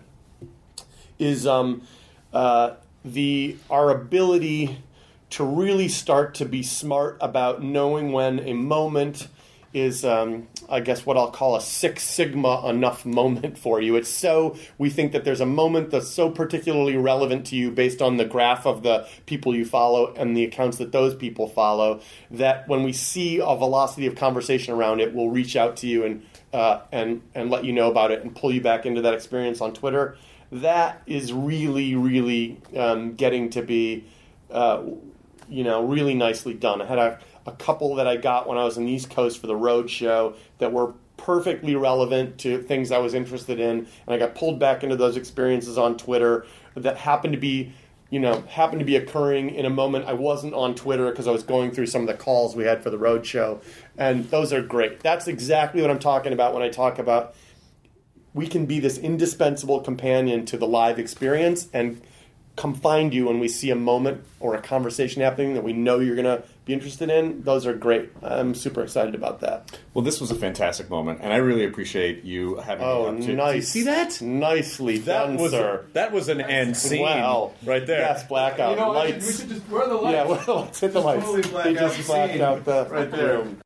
is um, uh, the our ability to really start to be smart about knowing when a moment is, um, I guess, what I'll call a Six Sigma enough moment for you. It's so, we think that there's a moment that's so particularly relevant to you based on the graph of the people you follow and the accounts that those people follow, that when we see a velocity of conversation around it, we'll reach out to you and uh, and and let you know about it and pull you back into that experience on Twitter. That is really, really um, getting to be, uh, you know, really nicely done. I had a a couple that I got when I was on the East Coast for the road show that were perfectly relevant to things I was interested in, and I got pulled back into those experiences on Twitter that happened to be, you know, happened to be occurring in a moment I wasn't on Twitter because I was going through some of the calls we had for the road show, and those are great. That's exactly what I'm talking about when I talk about we can be this indispensable companion to the live experience and come find you when we see a moment or a conversation happening that we know you're going to be interested in. Those are great. I'm super excited about that. Well, this was a fantastic moment, and I really appreciate you having Oh, me up to. nice. Do you see that? Nicely That done, was sir. that was an end scene. Wow. Right there. Yes, blackout. You know, I should- lights. we should just wear the lights. Yeah, well, let's hit the lights. Totally They black out just the blacked scene. out the Right there. room.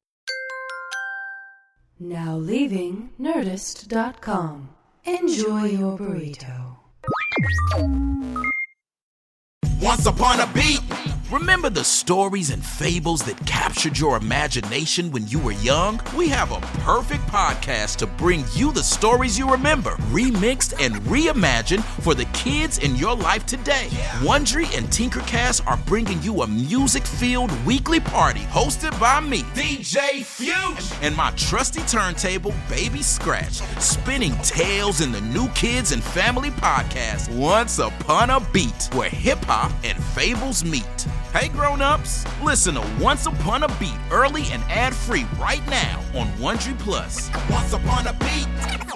Now leaving Nerdist dot com. Enjoy your burrito. Once upon a beat. Remember the stories and fables that captured your imagination when you were young? We have a perfect podcast to bring you the stories you remember, remixed and reimagined for the kids in your life today. Wondery and Tinkercast are bringing you a music-filled weekly party hosted by me, D J Fusion, and my trusty turntable, Baby Scratch, spinning tales in the new kids and family podcast, Once Upon a Beat, where hip-hop and fables meet. Hey grown-ups, listen to Once Upon a Beat early and ad-free right now on Wondery Plus. Once Upon a Beat.